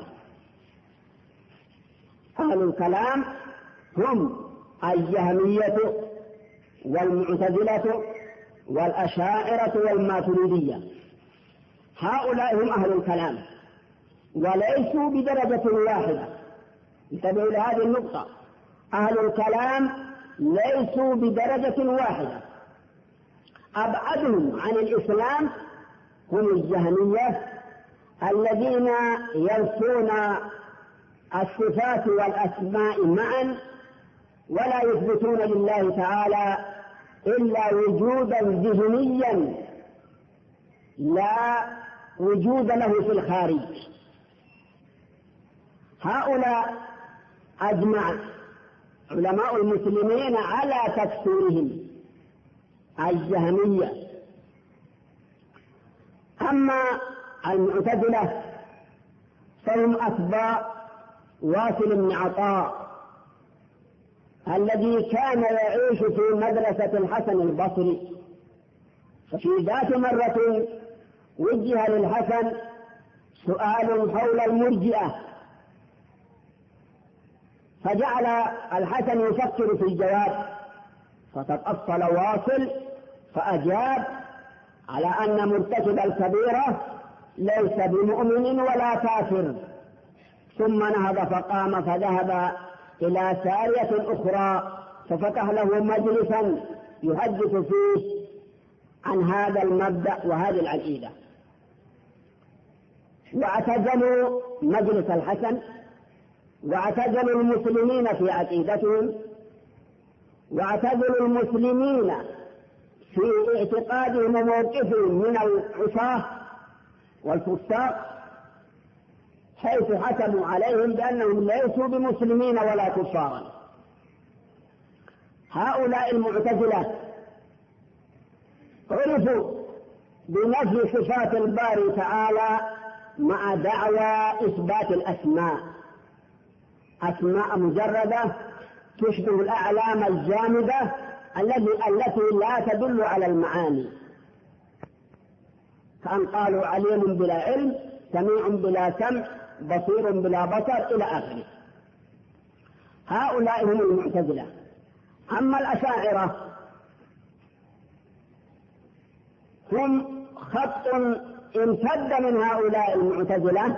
أهل الكلام هم الجهمية والمعتزلة والأشاعرة والماتريدية، هؤلاء هم أهل الكلام، وليسوا بدرجة واحدة. انتبهوا لهذه النقطة، أهل الكلام ليسوا بدرجة واحدة. أبعدهم عن الإسلام هم الجهمية الذين ينفون الصفات والأسماء معا، ولا يثبتون لله تعالى إلا وجودا ذهنيا لا وجود له في الخارج. هؤلاء أجمع علماء المسلمين على تكفيرهم الجهمية. أما المعتزلة فهم أتباع واصل بن عطاء الذي كان يعيش في مدرسة الحسن البصري. ففي ذات مرة وجه للحسن سؤال حول المرجئة، فجعل الحسن يفكر في الجواب، فتتأصل واصل فأجاب على أن مرتكب الكبيرة ليس بمؤمن ولا كافر، ثم نهض فقام فذهب إلى سارية أخرى ففتح له مجلسا يحدث فيه عن هذا المبدأ وهذه العقيدة. واعتزلوا مجلس الحسن، واعتزلوا المسلمين في عقيدتهم، واعتزلوا المسلمين في اعتقادهم وموقفهم من العصاة والفساق، حيث حكموا عليهم بأنهم ليسوا بمسلمين ولا كفارا. هؤلاء المعتزلة عرفوا بنفي صفات الباري تعالى مع دعوى إثبات الأسماء، أسماء مجردة تشبه الأعلام الجامدة التي لا تدل على المعاني، كأن قالوا عليم بلا علم، سميع بلا سمع، بصير بلا بصر، إلى آخره. هؤلاء هم المعتزلة. أما الأشاعرة هم خط امتد من هؤلاء المعتزلة،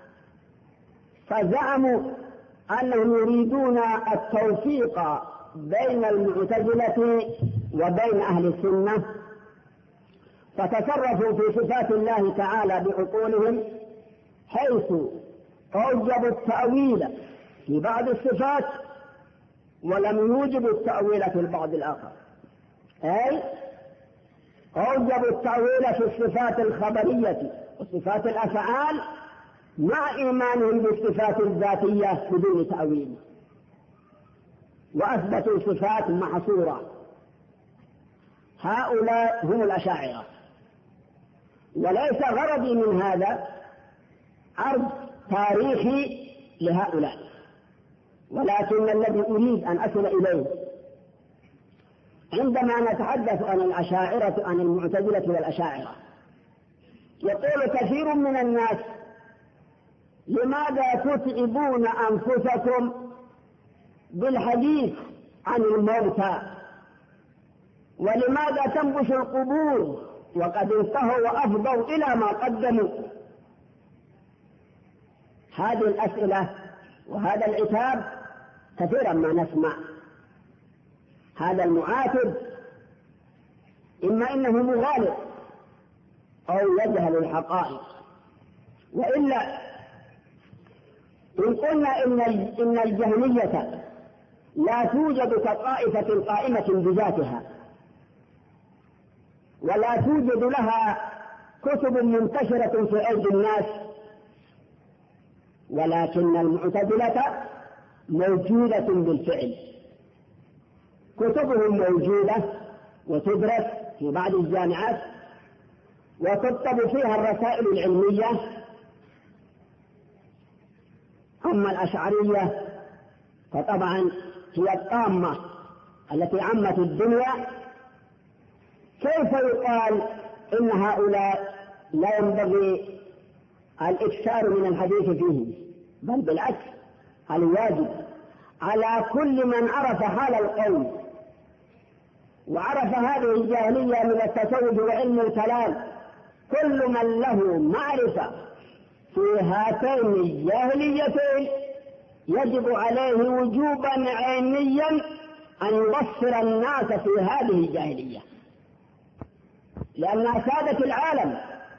فزعموا أنهم يريدون التوفيق بين المعتزلة وبين أهل السنة، فتصرفوا في صفات الله تعالى بعقولهم، حيث أوجبوا التأويل في بعض الصفات ولم يوجبوا التأويل في البعض الآخر، أي أوجبوا التأويل في الصفات الخبرية وصفات الأفعال مع إيمانهم بالصفات الذاتية بدون تأويل، وأثبتوا صفات محصورة. هؤلاء هم الأشاعرة. وليس غرضي من هذا عرض تاريخي لهؤلاء، ولكن الذي أريد أن أصل إليه عندما نتحدث عن الأشاعرة عن المعتزلة والأشاعرة، يقول كثير من الناس: لماذا تتعبون أنفسكم بالحديث عن الموتى؟ ولماذا تنبش القبور وقد انتهوا وأفضوا إلى ما قدموا؟ هذه الأسئلة وهذا العتاب كثيرا ما نسمع. هذا المعاتب إما إنه مغالط أو يجهل الحقائق، وإلا إن قلنا إن الجهمية لا توجد كطائفة قائمة بذاتها، ولا توجد لها كتب منتشرة في أيدي الناس، ولكن المعتزلة موجودة بالفعل، كتبهم موجودة وتدرس في بعض الجامعات وتكتب فيها الرسائل العلمية. أما الأشعرية فطبعا هي الطامة التي عمت الدنيا. كيف يقال إن هؤلاء لا ينبغي الإكثار من الحديث فيه؟ بل بالعكس، الواجب على كل من عرف حال القوم وعرف هذه الجاهلية من التزوج وعلم الكلام، كل من له معرفة في هاتين الجاهليتين يجب عليه وجوبا عينيا أن يبصر الناس في هذه الجاهلية، لأنها سادت العالم.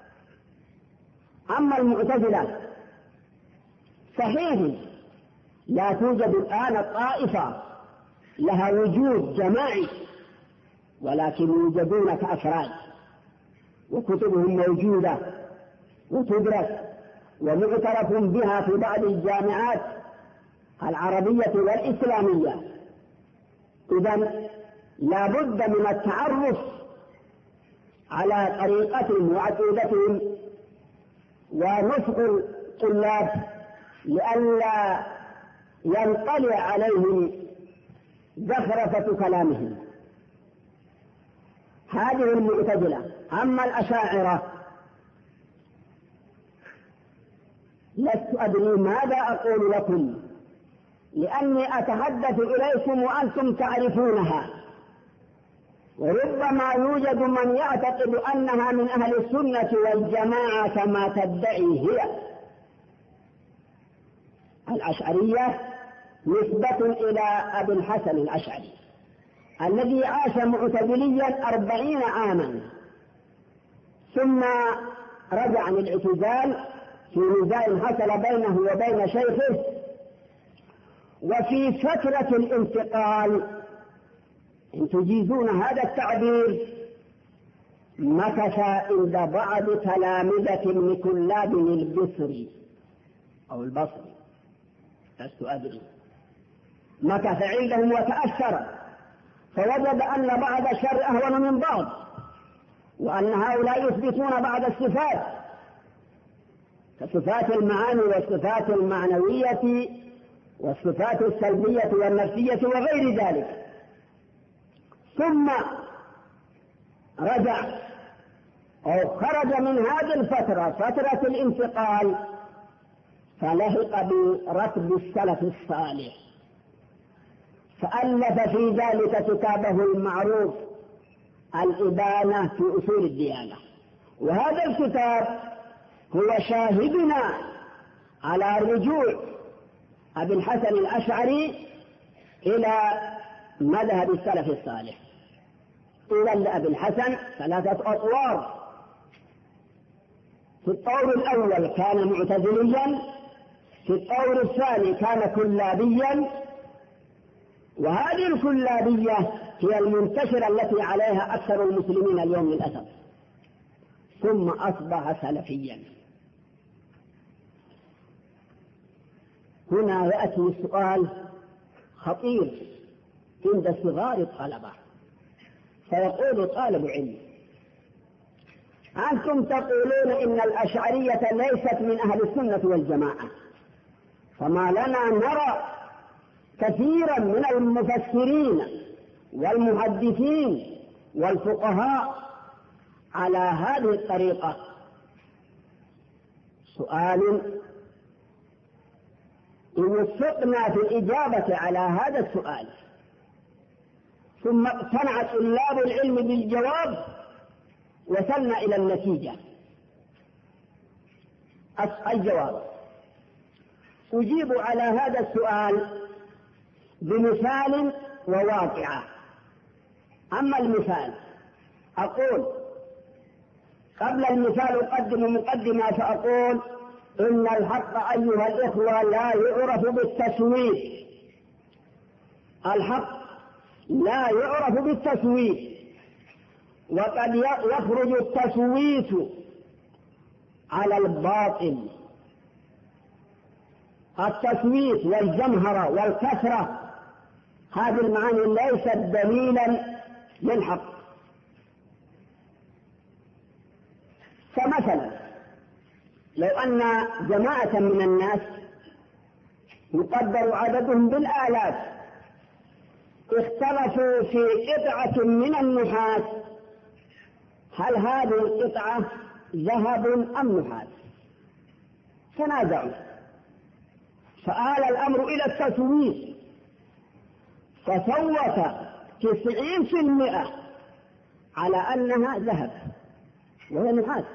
أما المعتزلة صحيح لا توجد الآن طائفة لها وجود جماعي، ولكن يوجدون كأفراد، وكتبهم موجودة وتدرس ومعترف بها في بعض الجامعات العربية والإسلامية. إذن لا بد من التعرف على طريقتهم وعقيدتهم ونصح الطلاب لئلا ينطلع عليهم زخرفة كلامهم. هذه المعتزلة. أما الأشاعرة لست أدري ماذا أقول لكم، لأني أتحدث إليكم وأنتم تعرفونها، وربما يوجد من يعتقد أنها من أهل السنة والجماعة كما تدعي هي. الأشعرية نسبة إلى أبي الحسن الأشعري الذي عاش معتزليا أربعين عاما، ثم رجع عن الاعتزال في نزاع حصل بينه وبين شيخه. وفي فترة الانتقال، إن تجيزون هذا التعبير، مكث عند بعض تلامذة ابن كلاب البصري أو البصري، لست أدري، مكث عندهم وتأثر، فوجد أن بعض الشر أهون من بعض، وأن هؤلاء يثبتون بعض الصفات كصفات المعاني والصفات المعنوية والصفات السلبية والنفسية وغير ذلك. ثم رجع أو خرج من هذه الفترة، فترة الانتقال، فلحق برتب السلف الصالح، فألف في ذلك كتابه المعروف الإبانة في أصول الديانة. وهذا الكتاب هو شاهدنا على رجوع أبي الحسن الأشعري إلى مذهب السلف الصالح. إذن لأبي الحسن ثلاثة أطوار: في الطور الأول كان معتزليا، في الطور الثاني كان كلابيا، وهذه الكلابية هي المنتشرة التي عليها أكثر المسلمين اليوم للأسف. ثم أصبح سلفيا. هنا يأتي سؤال خطير عند صغار الطلبة، فيقول طالب علم: أنتم تقولون إن الأشعرية ليست من أهل السنة والجماعة، فما لنا نرى كثيرا من المفسرين والمحدثين والفقهاء على هذه الطريقة؟ سؤال إن وفقنا في الإجابة على هذا السؤال ثم اقتنع طلاب العلم بالجواب وصلنا إلى النتيجة. الجواب: أجيب على هذا السؤال بمثال وواقعة. أما المثال أقول قبل المثال أقدم مقدمة فأقول إن الحق أيها الإخوة لا يعرف بالتسويف. الحق لا يعرف بالتسويف، وقد يخرج التسويف على الباطل. التسويف والجمهرة والكثرة هذه المعاني ليست دليلا للحق. فمثلا لو أن جماعة من الناس يقدر عددهم بالآلاف اختلفوا في قطعة من النحاس، هل هذه القطعة ذهب أم نحاس؟ تنازعوا، فآل الأمر إلى التسويف، فسوف تسعين في المئة على أنها ذهب وهي نحاس.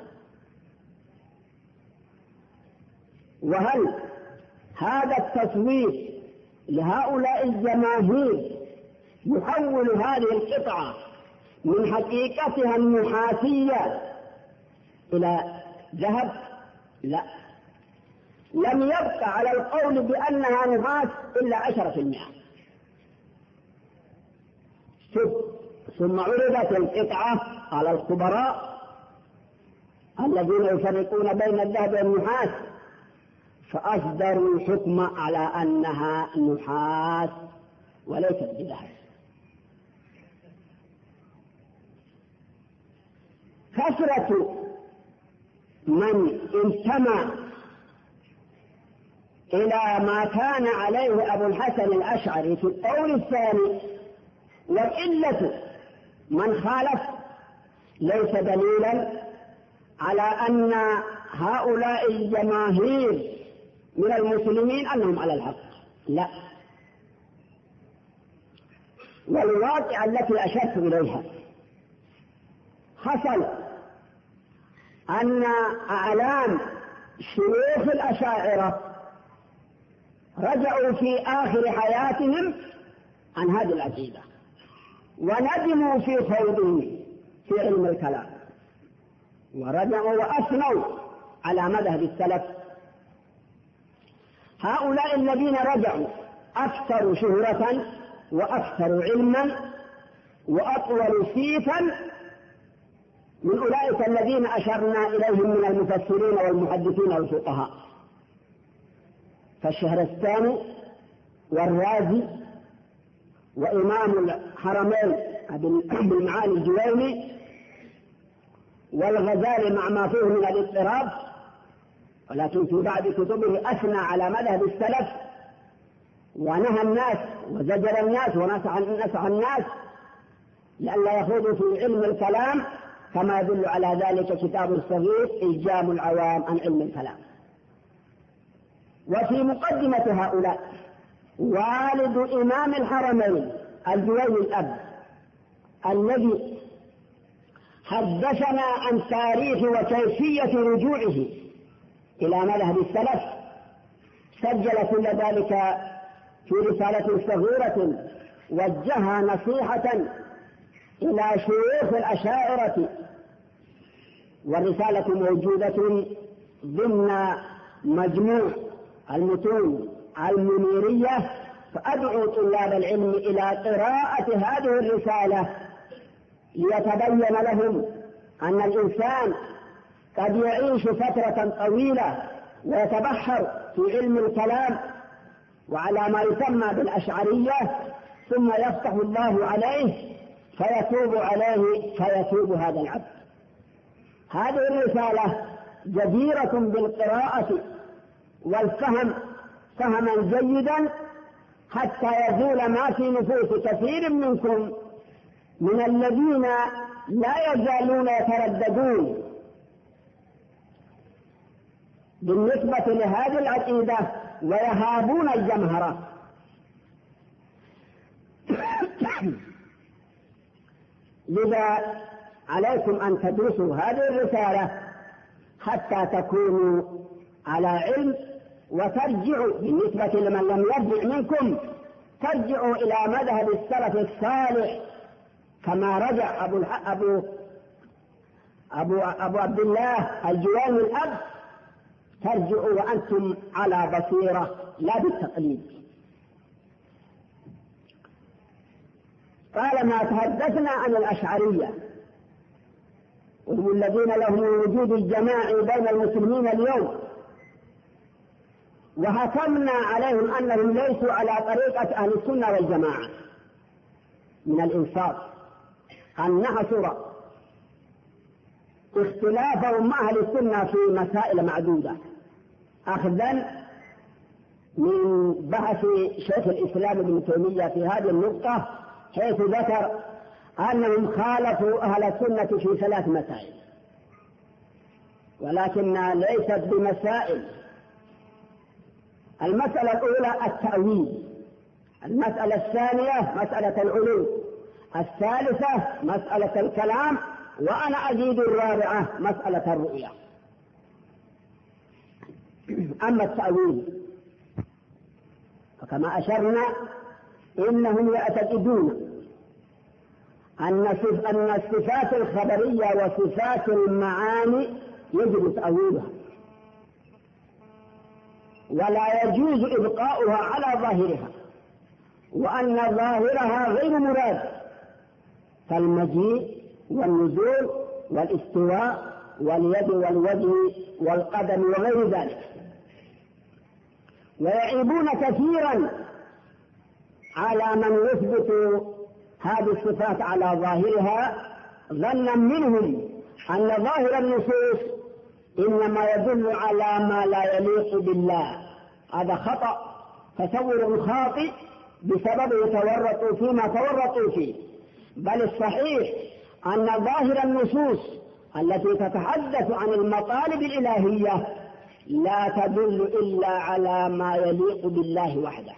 وهل هذا التسويف لهؤلاء الجماهير يحول هذه القطعة من حقيقتها النحاسية إلى ذهب؟ لا، لم يبقى على القول بأنها نحاس إلا عشرة في المئة. ثم عرضت القطعة على الخبراء الذين يفرقون بين الذهب والنحاس، فأصدروا الحكم على أنها نحاس وليست بذهب. كثرة من انتمى إلى ما كان عليه أبو الحسن الأشعري في القول الثاني وقلة من خالف ليس دليلا على أن هؤلاء الجماهير من المسلمين أنهم على الحق، لا. والواقع التي أشرت إليها حصل أن أعلام شيوخ الأشاعرة رجعوا في آخر حياتهم عن هذه العقيدة وندموا في خوضهم في علم الكلام، ورجعوا وأثنوا على مذهب السلف. هؤلاء الذين رجعوا أكثر شهرة وأكثر علما وأطول سيفا من أولئك الذين أشرنا إليهم من المفسرين والمحدثين والفقهاء، فالشهرستاني والرازي وإمام الحرمين أبو المعالي الجويني والغزالي مع ما فيه من الاضطراب، ولكن في بعض كتبه أثنى على مذهب السلف ونهى الناس وزجر الناس ونصح الناس لئلا يخوضوا في علم الكلام، كما يدل على ذلك كتاب صغير إلجام العوام عن علم الكلام. وفي مقدمة هؤلاء والد إمام الحرمين الجويني الأب الذي حدثنا عن تاريخ وكيفية رجوعه إلى مذهب السلف، سجل كل ذلك في رسالة صغيرة وجهها نصيحة إلى شيوخ الأشاعرة، والرسالة موجودة ضمن مجموع المتون المنيرية فأدعو طلاب العلم إلى قراءة هذه الرسالة ليتبين لهم أن الإنسان قد يعيش فترة طويلة ويتبحر في علم الكلام وعلى ما يسمى بالأشعرية، ثم يفتح الله عليه فيتوب عليه فيتوب هذا العبد. هذه الرسالة جديرة بالقراءة والفهم فهما جيدا حتى يزول ما في نفوس كثير منكم من الذين لا يزالون يترددون بالنسبة لهذه العقيدة ويهابون الجمهرة. لذا عليكم أن تدرسوا هذه الرسالة حتى تكونوا على علم وترجعوا، بالنسبة لمن لم يرجع منكم ترجعوا إلى مذهب السلف الصالح كما رجع أبو, أبو, أبو, أبو عبد الله الجواني الأب، ترجعوا وأنتم على بصيرة لا بالتقليد. طالما تحدثنا عن الأشعرية وهم الذين لهم وجود الجماعي بين المسلمين اليوم، وحكمنا عليهم أنهم ليسوا على طريقة أهل السنة والجماعة من الإنصاف أن نحصر اختلافهم مع أهل السنة في مسائل معدودة، أخذا من بحث شيخ الإسلام ابن تيمية في هذه النقطة، حيث ذكر أنهم خالفوا أهل السنة في ثلاث مسائل، ولكنها ليست بمسائل. المسألة الأولى التأويل، المسألة الثانية مسألة العلو، الثالثة مسألة الكلام، وأنا أزيد الرابعة مسألة الرؤية. أما التأويل فكما أشرنا إنهم يعتقدون أن الصفات الخبرية وصفات المعاني يجب تأويلها ولا يجوز إبقاؤها على ظاهرها، وأن ظاهرها غير مراد كالمجيء والنزول والاستواء واليد والوجه والقدم وغير ذلك. ويعيبون كثيرا على من يثبت هذه الصفات على ظاهرها ظنا منهم أن ظاهر النصوص إنما يدل على ما لا يليق بالله. هذا خطأ، تصور خاطئ بسبب يتورطوا فيما تورطوا فيه، بل الصحيح أن ظاهر النصوص التي تتحدث عن المطالب الإلهية لا تدل إلا على ما يليق بالله وحده.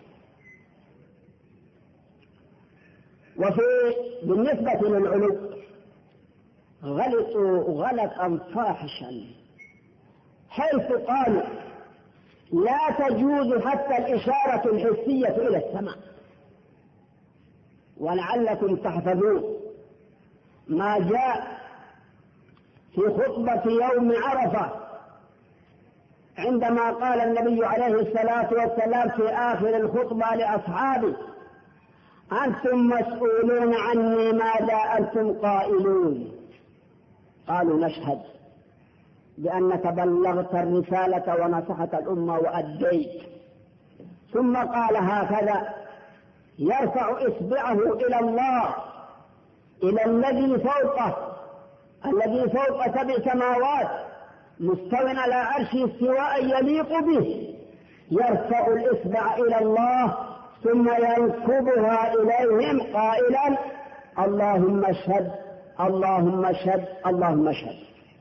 وفي بالنسبة للعلو غلطوا غلطا فاحشا، حيث قالوا لا تجوز حتى الإشارة الحسية إلى السماء. ولعلكم تحفظون ما جاء في خطبة يوم عرفة عندما قال النبي عليه الصلاة والسلام في آخر الخطبة لأصحابه: أنتم مسؤولون عني ماذا أنتم قائلون؟ قالوا: نشهد بأنك بلغت الرسالة ونصحت الأمة وأديت. ثم قال هكذا: يرفع إصبعه إلى الله، إلى الذي فوقه، الذي فوق سبع سماوات مستو على عرشه استواء يليق به، يرفع الإصبع إلى الله ثم ينكبها إليهم قائلا: اللهم اشهد اللهم اشهد اللهم اشهد.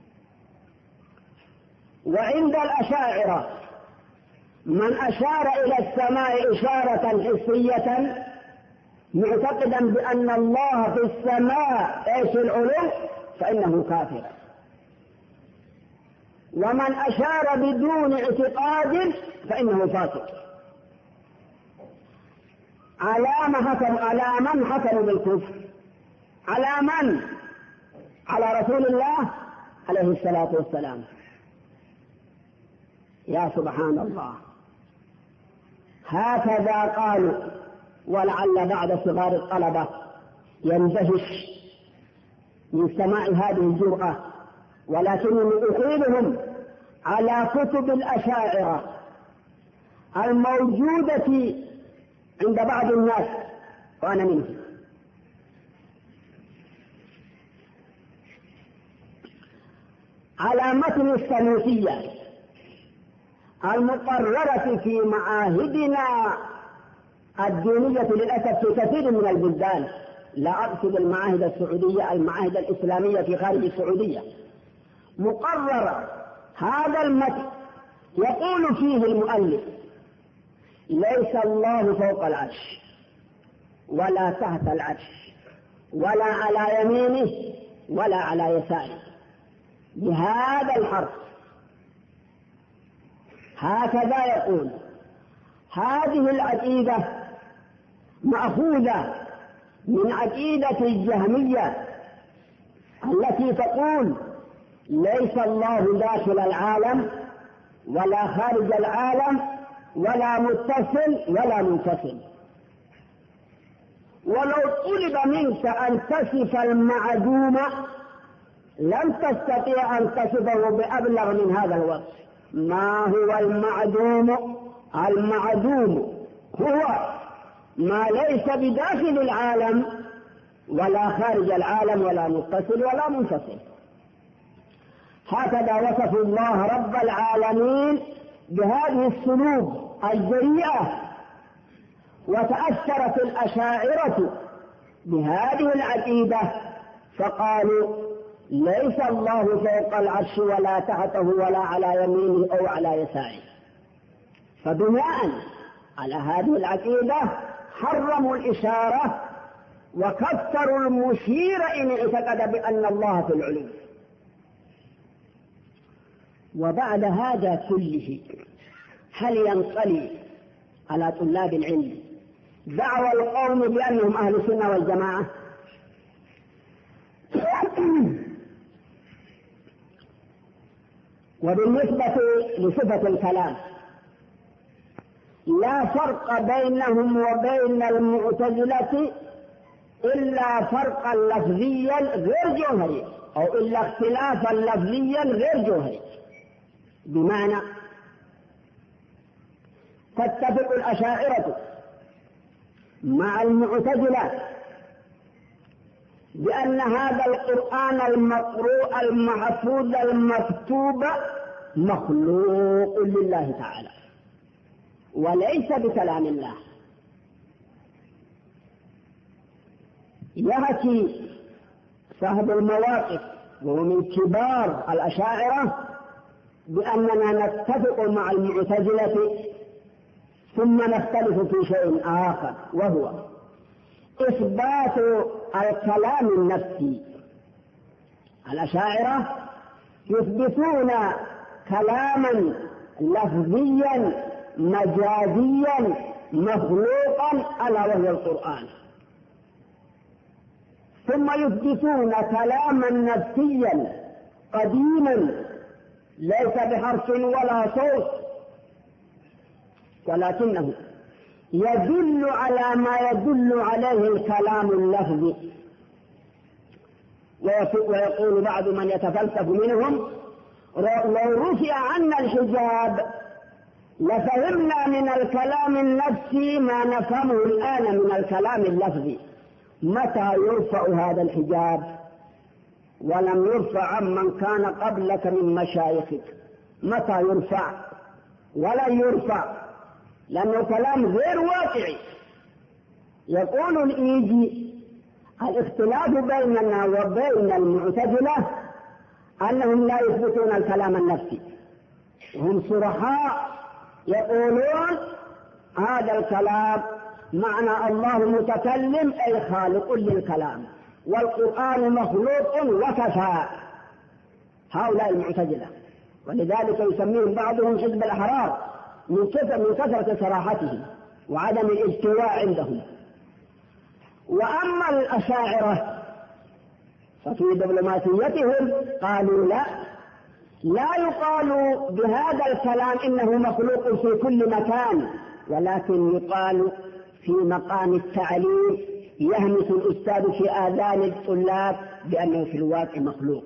وعند الأشاعرة من أشار إلى السماء إشارة حسية معتقدا بأن الله في السماء ايش العلو فإنه كافر، ومن أشار بدون اعتقاد فإنه فاسق. على من حكم على من حكموا بالكفر؟ على من؟ على رسول الله عليه الصلاة والسلام. يا سبحان الله، هكذا قالوا ولعل بعض صغار الطلبة يندهش من سماع هذه الجرأة، ولكنني أحيلهم على كتب الأشاعرة الموجودة عند بعض الناس وأنا منهم. على متن السنوسية المقررة في معاهدنا الدينية للأسف في كثير من البلدان، لا أقصد المعاهد السعودية، المعاهد الإسلامية في خارج السعودية، مقررة هذا المتن يقول فيه المؤلف: ليس الله فوق العرش ولا تحت العرش ولا على يمينه ولا على يساره، بهذا الحرف هكذا يقول. هذه العقيدة مأخوذة من عقيدة الجهمية التي تقول ليس الله داخل العالم ولا خارج العالم ولا متصل ولا منفصل. ولو طلب منك أن تصف المعدوم لم تستطيع أن تصفه بأبلغ من هذا الوصف. ما هو المعدوم؟ المعدوم هو ما ليس بداخل العالم ولا خارج العالم ولا متصل ولا منفصل. هكذا وصف الله رب العالمين بهذه السلوك الجريئة، وتأثرت الأشاعرة بهذه العقيدة فقالوا ليس الله فوق العرش ولا تحته ولا على يمينه أو على يساره. فبناء على هذه العقيدة حرموا الإشارة وكفروا المشير إن اعتقد بأن الله في العلو. وبعد هذا كله هل ينطلي على طلاب العلم دعوى القوم بأنهم أهل السنة والجماعة؟ وبالنسبة لصفة الكلام لا فرق بينهم وبين المعتزلة إلا فرقا لفظيا غير جوهري، أو إلا اختلافا لفظيا غير جوهري. بمعنى تتفق الأشاعرة مع المعتزلة بأن هذا القرآن المقروء المحفوظ المكتوب مخلوق لله تعالى وليس بكلام الله. يأتي صاحب المواقف وهو من كبار الأشاعرة بأننا نتفق مع المعتزلة ثم نختلف في شيء آخر، وهو إثبات الكلام النفسي. الأشاعرة يثبتون كلاما لفظيا مجازيا مخلوقا ألا وهو القرآن، ثم يثبتون كلاما نفسيا قديما ليس بحرف ولا صوت، ولكنه يدل على ما يدل عليه الكلام اللفظي. ويقول بعض من يتفلسف منهم لو رفع عنا الحجاب لفهمنا من الكلام النفسي ما نفهمه الآن من الكلام اللفظي. متى يرفع هذا الحجاب ولم يرفع عمن كان قبلك من مشايخك؟ متى يرفع؟ ولا يرفع، لأنه كلام غير واقعي. يقول الإيجي الاختلاف بيننا وبين المعتزلة أنهم لا يثبتون الكلام النفسي، وهم صرحاء يقولون هذا الكلام معنى الله متكلم أي خالق للكلام، والقرآن مخلوق وكفى. هؤلاء المعتزلة، ولذلك يسميهم بعضهم حزب الأحرار من كثرة صراحتهم وعدم الاستواء عندهم. وأما الأشاعرة ففي دبلوماسيتهم قالوا لا لا يقال بهذا الكلام إنه مخلوق في كل مكان، ولكن يقال في مقام التعليم يهمس الأستاذ في آذان الطلاب بأنه في الواقع مخلوق.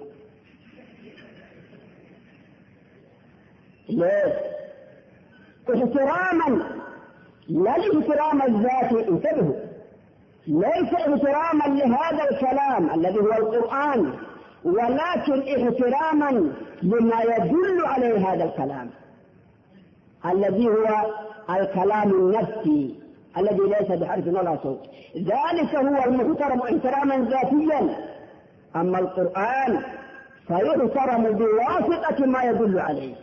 ليه؟ احتراما لا الاحترام الذاتي، انتبهوا، ليس احتراما لهذا الكلام الذي هو القرآن، ولكن احتراما لما يدل عليه هذا الكلام الذي هو الكلام النفسي الذي ليس بحرف ولا صوت، ذلك هو المحترم احتراما ذاتيا. أما القرآن فيحترم بواسطة ما يدل عليه،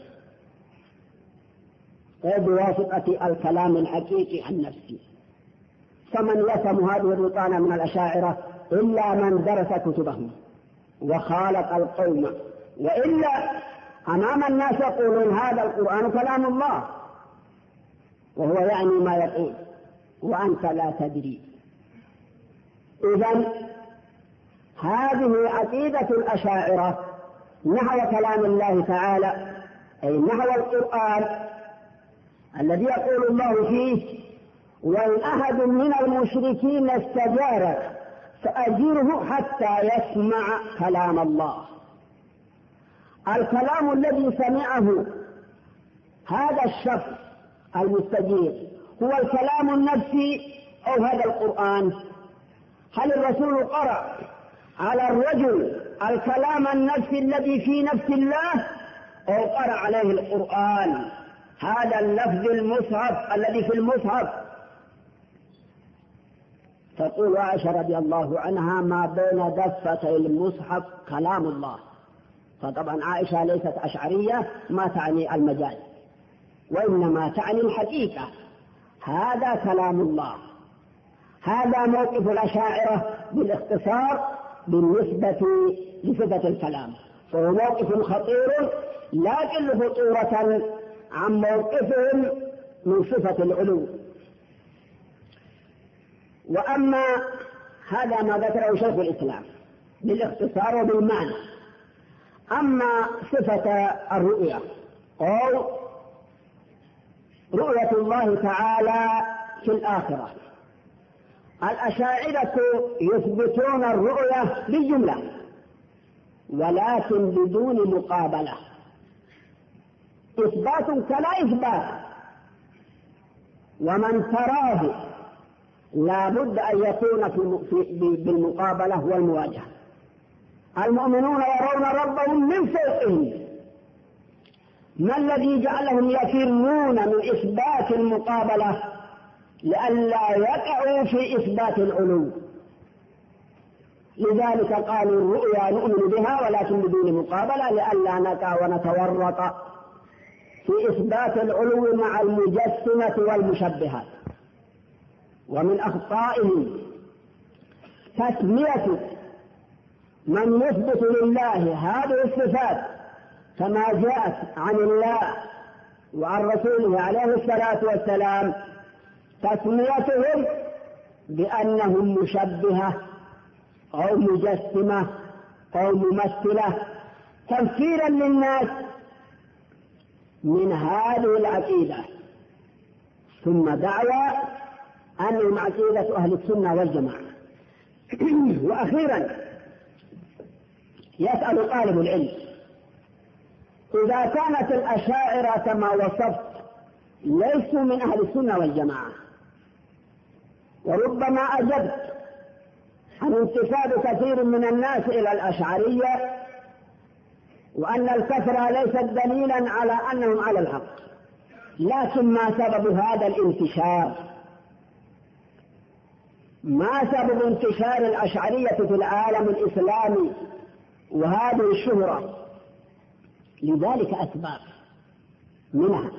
بواسطة الكلام الحقيقي النفسي. فمن يفهم هذه البطانة من الأشاعرة إلا من درس كتبهم وخالط القوم، وإلا أمام الناس يقولون هذا القرآن كلام الله، وهو يعني ما يقول وأنت لا تدري. إذن هذه عقيدة الأشاعرة نحو كلام الله تعالى، أي نحو القرآن الذي يقول الله فيه: وإن أحد من المشركين استجارك فأجره حتى يسمع كلام الله. الكلام الذي سمعه هذا الشخص المستجير هو الكلام النفسي أو هذا القرآن؟ هل الرسول قرأ على الرجل الكلام النفسي الذي في نفس الله، أو قرأ عليه القرآن هذا اللفظ المصحف الذي في المصحف؟ تقول عائشة رضي الله عنها: ما بين دفتي المصحف كلام الله. فطبعا عائشة ليست أشعرية، ما تعني المجاز، وإنما تعني الحقيقة، هذا كلام الله. هذا موقف الأشاعرة بالاختصار بالنسبة لصفة الكلام، فهو موقف خطير لا يقل خطورة عن موقفهم من صفة العلو. وأما هذا ما ذكره شيخ الإسلام بالاختصار وبالمعنى. أما صفة الرؤية أو رؤية الله تعالى في الآخرة، الأشاعرة يثبتون الرؤية بالجملة ولكن بدون مقابلة، إثبات كلا إثبات، ومن تراه لا بد أن يكون بالمقابلة والمواجهة. المؤمنون يرون ربهم من فوقهم. ما الذي جعلهم يفرون من إثبات المقابلة؟ لئلا يقعوا في إثبات العلو. لذلك قالوا الرؤيا نؤمن بها ولكن بدون مقابلة، لئلا نقع ونتورط في إثبات العلو مع المجسمة والمشبهات. ومن أخطائهم تسمية من يثبت لله هذه الصفات كما جاءت عن الله وعن رسوله عليه الصلاة والسلام، تسميتهم بأنهم مشبهة أو مجسمة أو ممثلة، تنفيرا للناس من هذه العقيدة، ثم دعوى أنهم عقيدة أهل السنة والجماعة. وأخيرا يسأل طالب العلم: إذا كانت الأشاعرة كما وصفت ليسوا من أهل السنة والجماعة، وربما أجبت عن انتساب كثير من الناس إلى الأشعرية وأن الكثرة ليست دليلا على أنهم على الحق، لكن ما سبب هذا الانتشار؟ ما سبب انتشار الأشعرية في العالم الإسلامي وهذه الشهرة؟ لذلك أسباب، منها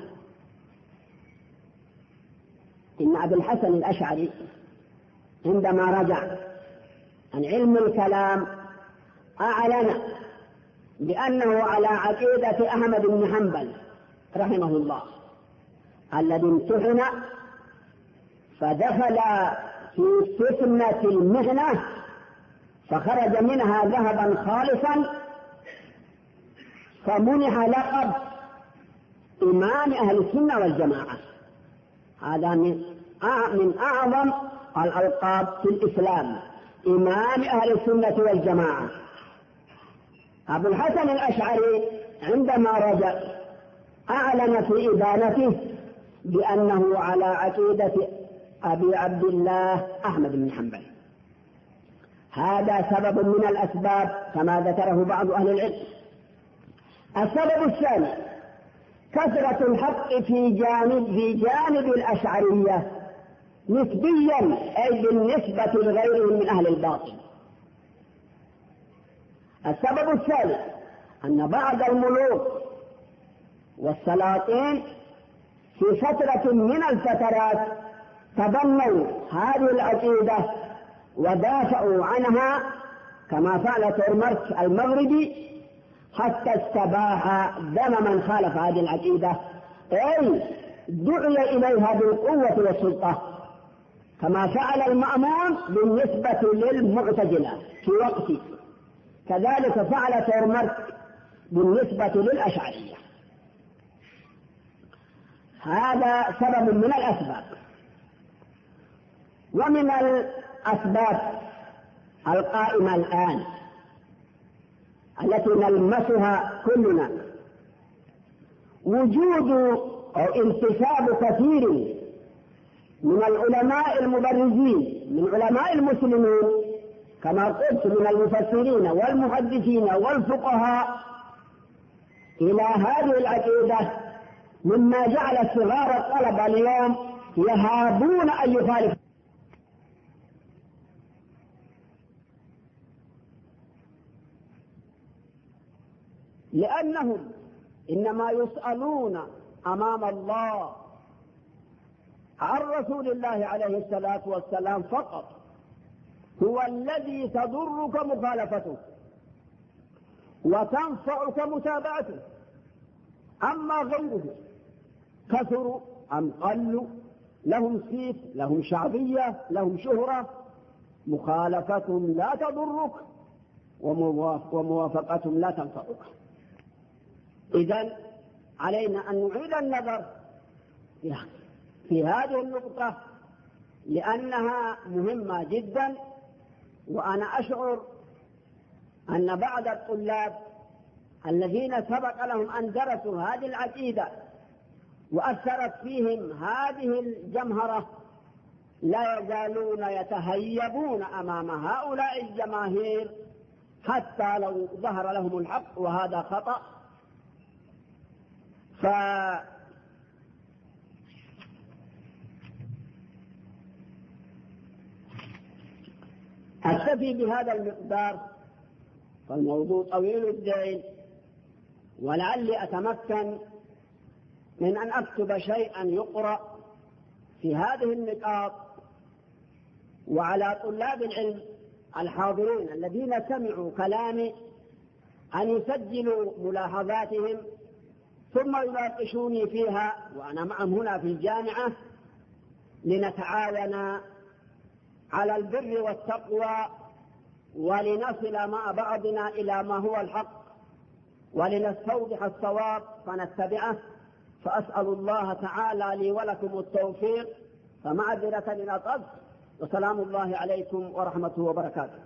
إن أبي الحسن الأشعري عندما رجع عن علم الكلام أعلن بأنه على عقيدة أحمد بن حنبل رحمه الله الذي امتحن فدخل في فتنة المهنة فخرج منها ذهبا خالصا، فمنح لقب إمام أهل السنة والجماعة. هذا من من أعظم الألقاب في الإسلام، إمام أهل السنة والجماعة. أبو الحسن الأشعري عندما رجع أعلن في إدانته بأنه على عقيدة أبي عبد الله أحمد بن حنبل. هذا سبب من الأسباب كما ذكره بعض أهل العلم. السبب الثاني كثرة الحق في جانب في جانب الأشعرية نسبيا، أي بالنسبة لغيرهم من أهل الباطل. السبب الثالث أن بعض الملوك والسلاطين في فترة من الفترات تبنوا هذه العقيدة ودافعوا عنها، كما فعل تورمرت المغربي، حتى استباح دم من خالف هذه العقيدة، أي دعي إليها بالقوة والسلطة، كما فعل المأمون بالنسبة للمعتزلة في وقته، كذلك فعل تورمرت بالنسبة للأشعرية. هذا سبب من الأسباب. ومن الأسباب القائمة الآن التي نلمسها كلنا وجود أو انتساب كثير من العلماء المبرزين من علماء المسلمين، كما قلت من المفسرين والمحدثين والفقهاء، إلى هذه العقيدة، مما جعل صغار الطلبة اليوم يهابون أن يخالفوا، لأنهم إنما يسألون أمام الله عن رسول الله عليه الصلاة والسلام فقط، هو الذي تضرك مخالفته وتنفعك متابعته. أما غيره كثروا أم قلوا، لهم صيت، لهم شعبية، لهم شهرة، مخالفتهم لا تضرك وموافقتهم لا تنفعك. إذن علينا أن نعيد النظر في هذه النقطة، لأنها مهمة جدا. وأنا أشعر أن بعض الطلاب الذين سبق لهم أن درسوا هذه العقيدة وأثرت فيهم هذه الجمهرة لا يزالون يتهيبون أمام هؤلاء الجماهير حتى لو ظهر لهم الحق، وهذا خطأ. ف أكتفي بهذا المقدار، فالموضوع طويل الدين، ولعلي أتمكن من أن أكتب شيئا يقرأ في هذه النقاط، وعلى طلاب العلم الحاضرين الذين سمعوا كلامي أن يسجلوا ملاحظاتهم ثم يناقشوني فيها، وأنا معهم هنا في الجامعة، لنتعاون على البر والتقوى، ولنصل مع بعضنا إلى ما هو الحق، ولنستوضح الصواب فنتبعه. فأسأل الله تعالى لي ولكم التوفيق، فمعذرة للأطب، وسلام الله عليكم ورحمته وبركاته.